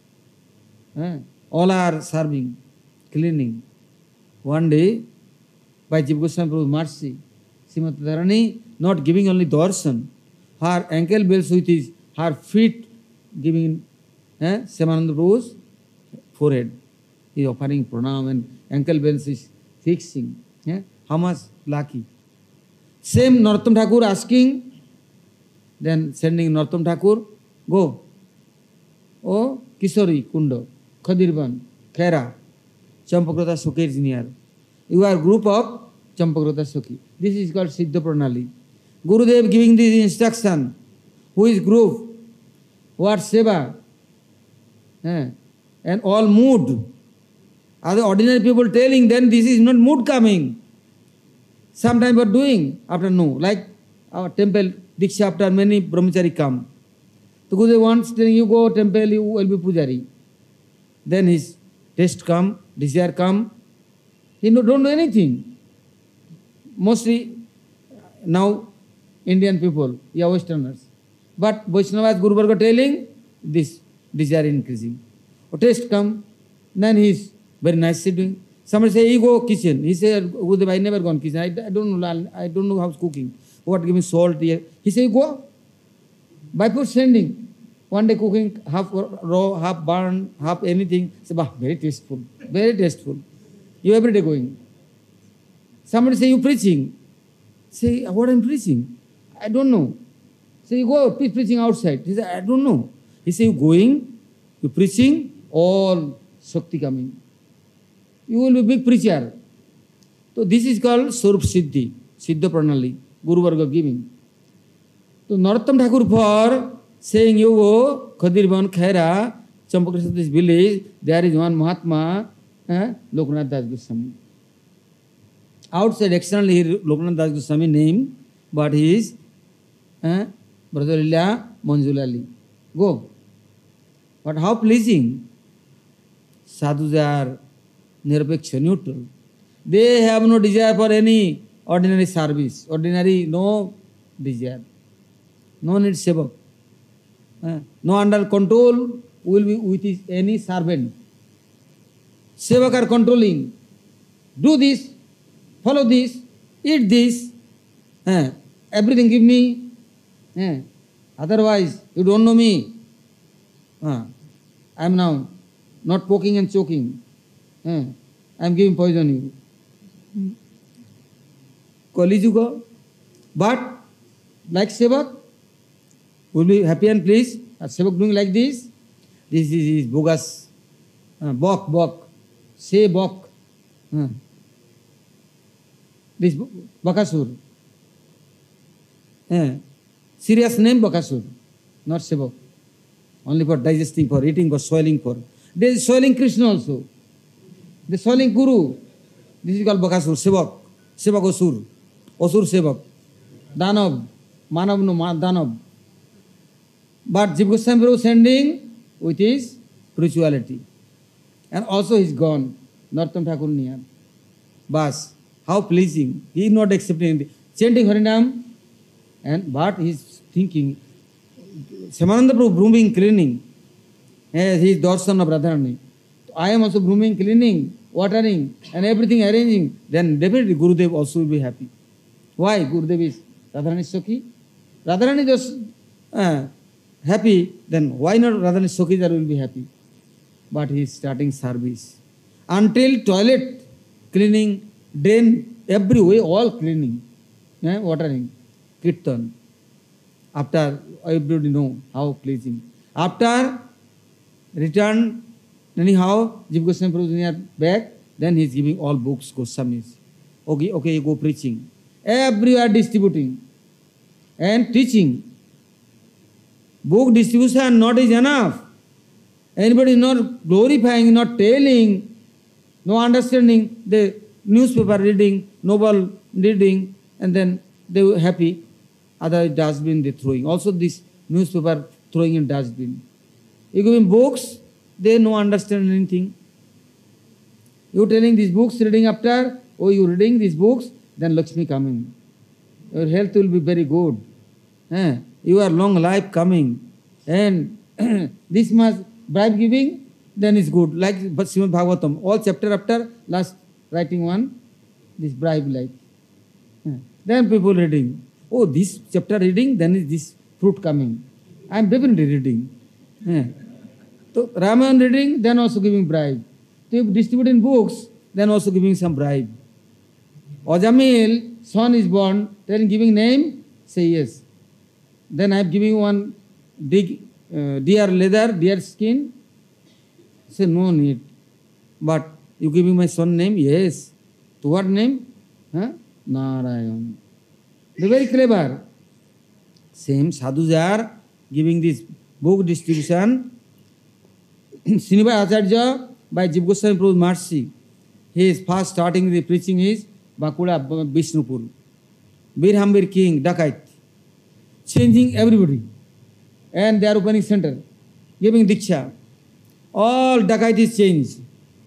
All are serving, cleaning. One day, by Jiva Goswami Prabhu's mercy, Srimati Radharani not giving only darshan, her ankle bells with his, her feet giving Shyamananda Prabhu's forehead. He is offering pranam and ankle bells is fixing. How much lucky. Same Narottam Thakur asking, then sending Narottam Thakur, go. Oh, Kisori, Kundo, Khadirban, Khaira, Champakrata Sukhi is near. You are group of Champakrata Sukhi. This is called Siddha Pranali. Gurudev giving this instruction. Who is group? What seva? And all mood. Other ordinary people telling, then this is not mood coming. Sometimes we are doing, after no. Like our temple, Diksha, after many brahmachari come. The Gurudev wants telling you go temple, you will be pujari. Then his taste come, desire come. He don't know anything. Mostly now Indian people, Westerners. But Vaishnavas, Guru Varga telling, this desire increasing. Or taste come, then he is very nicely doing. Somebody say, you go kitchen. He said, Gurudev, I never gone kitchen. I don't know how's cooking. What, give me salt here. He said, go. By pure sending. One day cooking, half raw, half burn, half anything. Say, bah, very tasteful. Very tasteful. You every day going. Somebody say, you preaching. Say, what I'm preaching? I don't know. Say, you go preaching outside. He said, I don't know. He said, you going, you preaching, all Shakti coming. You will be big preacher. So this is called Swarup Siddhi, Siddha Pranali, Guru Varga giving. So Narottam Thakur for saying, you go, Khadirban, Khaira, Champakrishna, this village, there is one Mahatma, Lokanath Das Goswami. Outside, externally, Lokanath Das Goswami name, but he is Brother Manjulali. Go. But how pleasing. Sadhus are nirapeksha, neutral. They have no desire for any ordinary service, ordinary, no desire. No need sevak. No under control will be with any servant. Sevak are controlling. Do this, follow this, eat this, everything give me. Otherwise, you don't know me. I am now not poking and choking. I am giving poison you. Kali Yuga. But like Sevak, will be happy and pleased. Sevak doing like this. This is bogus. Bok. Say bok. This Bakasur. Serious name Bakasur, not Sevak. Only for digesting, for eating, for soiling, for. There is soiling Krishna also. The soiling Guru. This is called Bakasur, Sevak. Sevak Osur. Osur Sevak. Danav. Manav no Danav. But Jiva Goswami Prabhu sending with his spirituality. And also he is gone. Narottam Thakur Niyar. Bas. How pleasing. He is not accepting. Chanting Harinam. But he is thinking. Shyamananda Prabhu brooming, cleaning. He is darshan of Radharani. I am also brooming, cleaning, watering, and everything arranging. Then definitely Gurudev also will be happy. Why? Gurudev is Radharani Sakhi. Radharani just happy, then why not Radharani Sakhi will be happy? But he is starting service. Until toilet cleaning, drain, every way, all cleaning, watering, kirtan. After, everybody know how pleasing. After return, anyhow, Jiva Goswami Prabhu is back, then he is giving all books, Goswamis. Okay, you go preaching. Everywhere distributing and teaching. Book distribution not is enough. Anybody is not glorifying, not telling, no understanding, the newspaper reading, novel reading, and then they were happy. Other dustbin they throwing. Also this newspaper throwing in dustbin. You give him books, they no understand anything. You telling these books, reading after, you reading these books, then Lakshmi coming. Your health will be very good. You are long life coming. And this much bribe giving, then is good. Like Srimad Bhagavatam, all chapter after, last writing one, this bribe like. Then people reading. This chapter reading, then is this fruit coming. I am definitely reading. So Ramayana reading, then also giving bribe. So if distributing books, then also giving some bribe. Ajamil, son is born, then giving name, say yes. Then I am giving one deer leather, deer skin. Say no need. But you giving my son name? Yes. To what name? Narayan. They are very clever. Same sadhus are giving this book distribution. Srinivas Acharya, by Jiva Goswami Prabhu's mercy, he is first starting the preaching is Bankura Vishnupur. Birhambir king, Dakait. Changing everybody. And they are opening center. Giving Diksha. All Dakait is changed.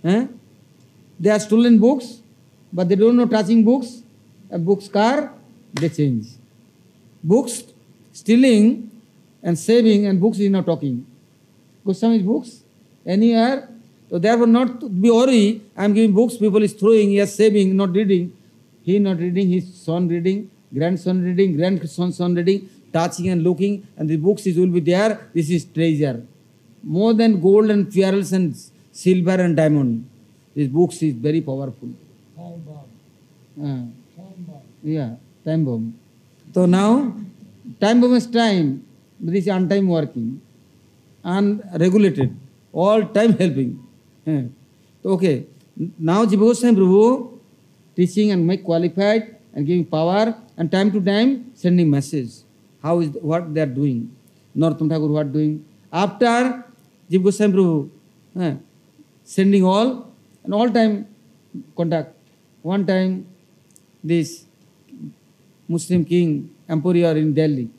They are stolen books, but they don't know touching books. A book's car, they change. Books stealing and saving, and books is not talking. Goswami's books, anywhere. So therefore not to be worried, I am giving books, people is throwing, he is saving, not reading. He not reading, his son reading, grandson reading, grandson reading, touching and looking, and the books will be there. This is treasure. More than gold and pearls and silver and diamond. This books is very powerful. Time bomb. Yeah, time bomb. So now, time bomb is time. This is on-time working. Unregulated. All time helping. Okay. Now Jiva Goswami Prabhu teaching and make qualified and giving power and time to time sending message. How is what they are doing. Narottam Thakur what doing. After Jiva Goswami Prabhu sending all and all time contact. One time this Muslim king, emperor in Delhi,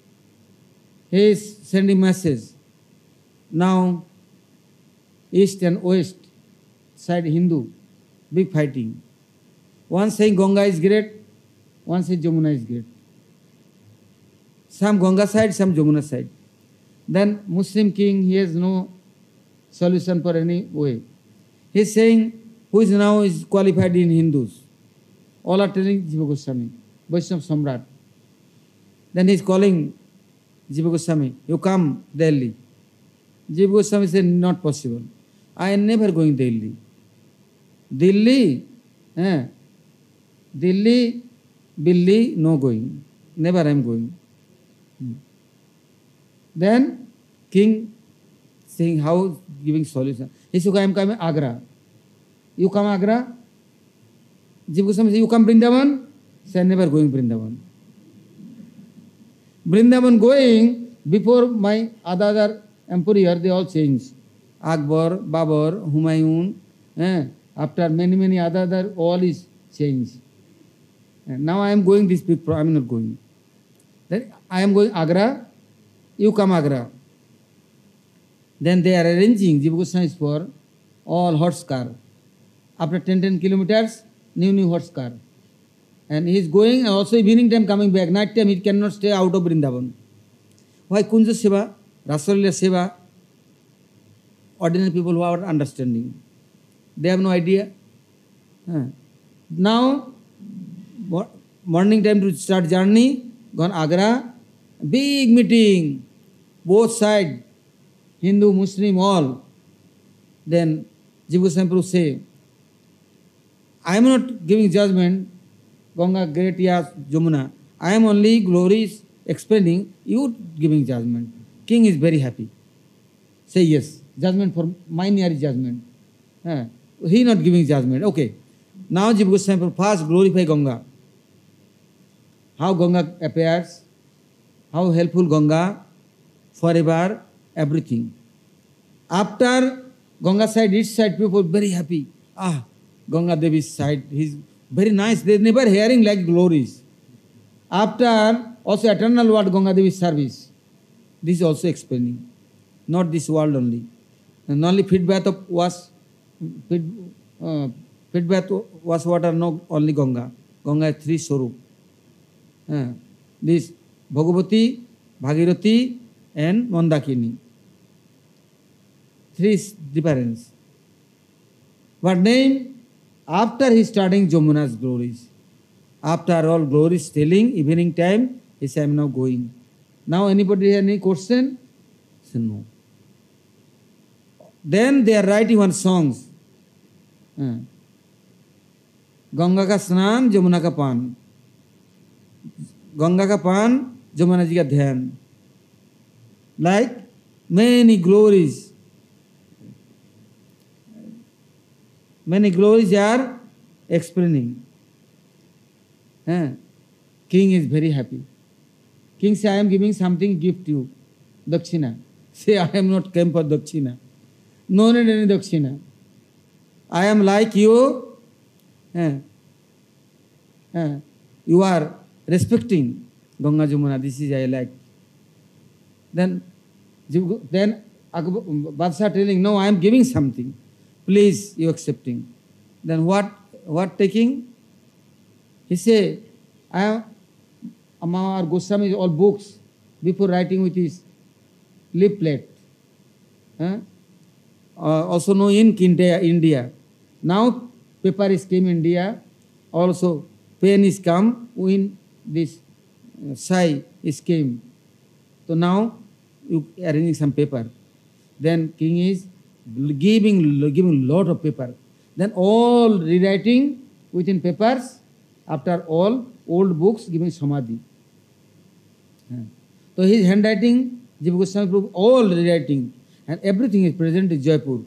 he is sending message. Now east and west side Hindu, big fighting. One saying Ganga is great, one saying Jamuna is great. Some Ganga side, some Jamuna side. Then Muslim king, he has no solution for any way. He is saying, who is now is qualified in Hindus? All are telling Jiva Goswami, Vaishnava Samrat. Then he is calling Jiva Goswami, you come Delhi. Jiva Goswami said, not possible. I am never going Delhi. Delhi, eh, Delhi, Billi, no going. Never I am going. Then king saying how giving solution. He said, I am coming Agra. You come Agra? Jiv Goswami said, you come Vrindavan? Say, never going Vrindavan. Vrindavan going, before my other emperor, they all changed. Akbar, Babur, Humayun, after many other, all is changed. And now I am going this big, I am not going. Then I am going Agra, you come Agra. Then they are arranging Jiva Goswami for all horse car. After 10 kilometers, new horse car. And he is going and also evening time coming back. Night time he cannot stay out of Vrindavan. Why Kunja Seva, Rasalila Seva? Ordinary people who are understanding. They have no idea. Now, morning time to start journey, gone Agra, big meeting, both sides, Hindu, Muslim, all. Then Jiva Goswami Prabhu say, I am not giving judgment, Ganga, great Yas, Jamuna. I am only glories explaining, you giving judgment. King is very happy. Say yes, judgment for minor judgment. He not giving judgment. Okay. Now Jiva Goswami Prabhu first glorify Ganga. How Ganga appears, how helpful Ganga, forever, everything. After Ganga side, each side people very happy. Ganga Devi's side, he's very nice. They never hearing like glories. After also eternal world Ganga Devi's service. This is also explaining. Not this world only. And only feedback of was feedback was water, no only Ganga. Ganga has three Swarup. This Bhagavati, Bhagirathi and Mandakini. Three difference. But then, after he starting Jamuna's glories, after all glories telling, evening time, he said, I am now going. Now anybody have any question? He said, no. Then they are writing one songs. Ganga ka snan, Jamuna ka pan. Ganga ka pan, Jamuna ji ka dhyan. Like many glories. Many glories are explaining. King is very happy. King say, I am giving something gift to you. Dakshina. Say, I am not came for Dakshina. No need any Dakshina. I am like you. You are respecting Ganga Jamuna. This is I like. Then Badshah telling, no, I am giving something. Please, you accepting. Then what taking? He say, I am Amar Goswami all books before writing with his leaflet. Also no ink in India. Now paper is came in India. Also pen is come when this sai is came. So now you arranging some paper. Then king is giving lot of paper. Then all rewriting within papers. After all old books giving samadhi. So his handwriting, Jiva Goswami Prabhu, all rewriting and everything is present in Jaipur.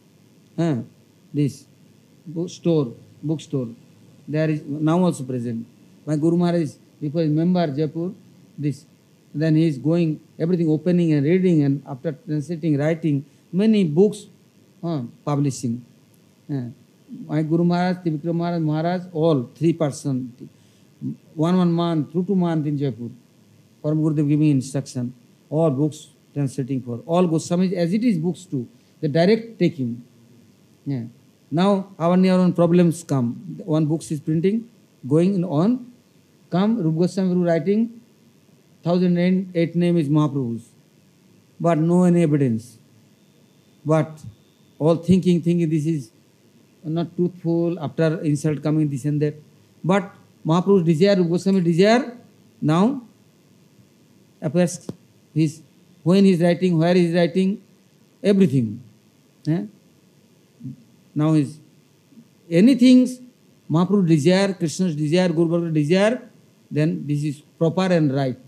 This bookstore, there is now also present. My Guru Maharaj, before he member Jaipur, this. Then he is going, everything opening and reading and after translating, writing, many books publishing. My Guru Maharaj, Trivikram Maharaj, all 3 persons, 1 month, 2 months in Jaipur. Param Gurudev giving instruction, all books translating for, all Goswamis as it is books too, they direct taking. Now our own problems come. One book is printing, going on, come, Rupa Goswami writing, 1008 name is Mahaprabhu's, but no any evidence. But all thinking this is not truthful, after insult coming this and that. But Mahaprabhu's desire, Rupa Goswami desire, now appears when he is writing, where he is writing, everything. Now his anything Mahaprabhu desire, Krishna's desire, Guru Bhargava's desire, then this is proper and right.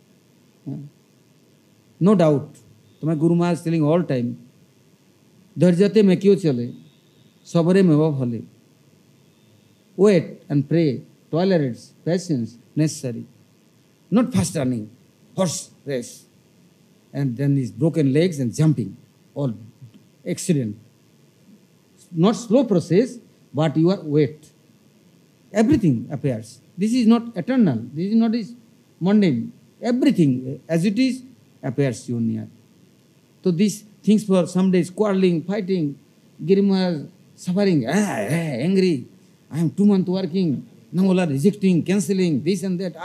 No doubt. तो मैं Guru Maharaj telling all time, धैर्यते में क्यों चले, सबरे में वो फले. Wait and pray, tolerance, patience necessary. Not fast running, horse race, and then these broken legs and jumping, all accident. Not slow process, but you are wait. Everything appears. This is not eternal. This is not is mundane. Everything as it is appears you near. So these things for some days quarreling, fighting, Giri suffering, angry. I am 2 months working. Now all are rejecting, cancelling, this and that.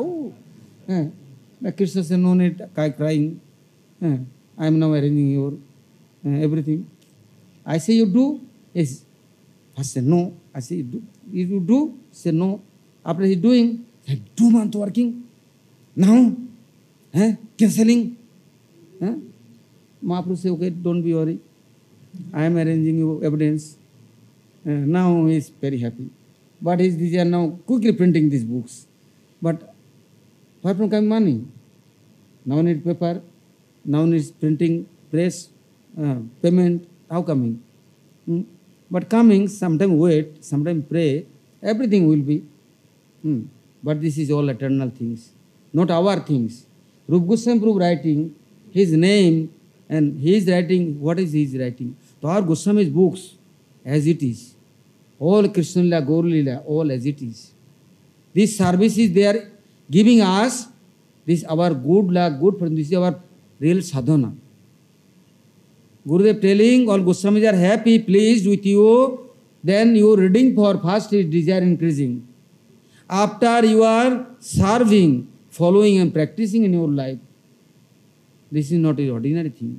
Krishna said, no need crying. I am now arranging your everything. I say you do. Yes. I say no. I say you do. If you do, say no. After he doing, like 2 months working. Now, cancelling. Mahaprabhu say, okay, don't be worried. I am arranging you evidence. Now he is very happy. But his desire now quickly printing these books. But where from coming money? Now need paper. Now needs printing, press, payment. How coming? But coming, sometime wait, sometime pray. Everything will be. But this is all eternal things, not our things. Rupa Goswami Prabhu writing his name and he is writing, what is he writing? So our Goswami's books as it is. All Krishna Lila, Gaur Lila, all as it is. These services they are giving us, this our good luck, good friend, this is our real sadhana. Gurudev telling all Goswamis are happy, pleased with you, then you reading for first is desire increasing. After you are serving, following and practicing in your life, this is not an ordinary thing.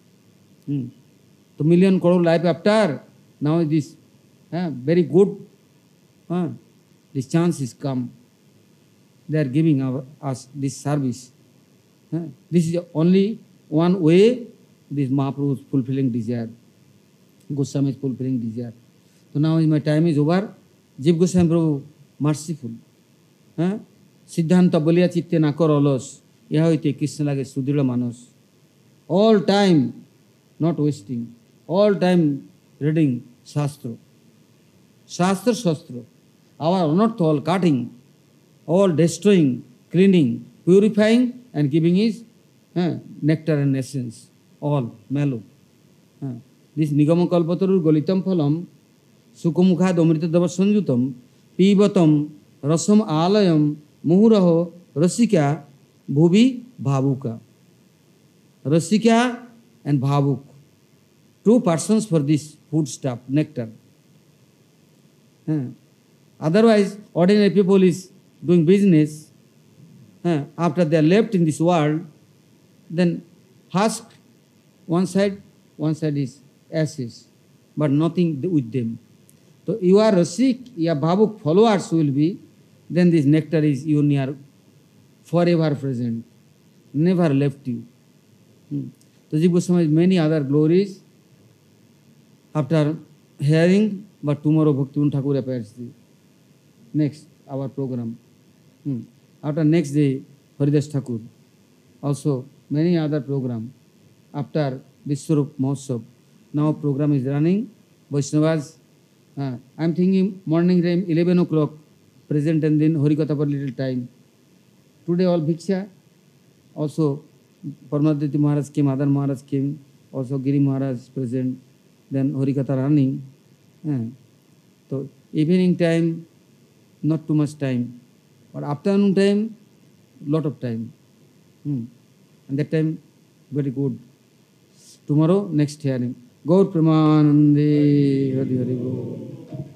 So million crore life after, now this very good, this chance is come. They are giving us this service. This is only one way this Mahaprabhu is fulfilling desire. Goswami is fulfilling desire. So now my time is over. Jiv Goswami Prabhu merciful. Siddhanta bolia chitte nakor olos. Iha hoite Krishna lage sudrila manos. All time, not wasting. All time reading Shastra. Shastra, Shastra. Our not all cutting, all destroying, cleaning, purifying and giving his nectar and essence. All mellow. This Nigama Kalpatarur Golitam Phalam Sukumukha Domrita Dava Sanjutam Pibatam Rasam Alayam Muhuraho Rasika Bhubi Bhavuka. Rasika and Bhavuk. 2 persons for this food stuff, nectar. Otherwise, ordinary people is doing business. After they are left in this world, then husk one side is ashes, but nothing with them. So you are Rasik, your Bhavuk followers will be, then this nectar is you near forever present, never left you. So Jiv Goswami has many other glories. After hearing, but tomorrow Bhaktivinoda Thakur appears. Next, our program. After next day, Haridas Thakur. Also, many other program. After Vishwarup Mahotsav, now program is running. Vaishnavas, I am thinking morning time 11 o'clock, present and then Harikatha for little time. Today all Bhiksha, also Paramaditi Maharaj came, Adar Maharaj came, also Giri Maharaj present, then Harikatha running. So evening time, not too much time, but afternoon time, lot of time. And that time, very good. Tomorrow, next hearing. Gaur Pramanande Hari Hari Bol.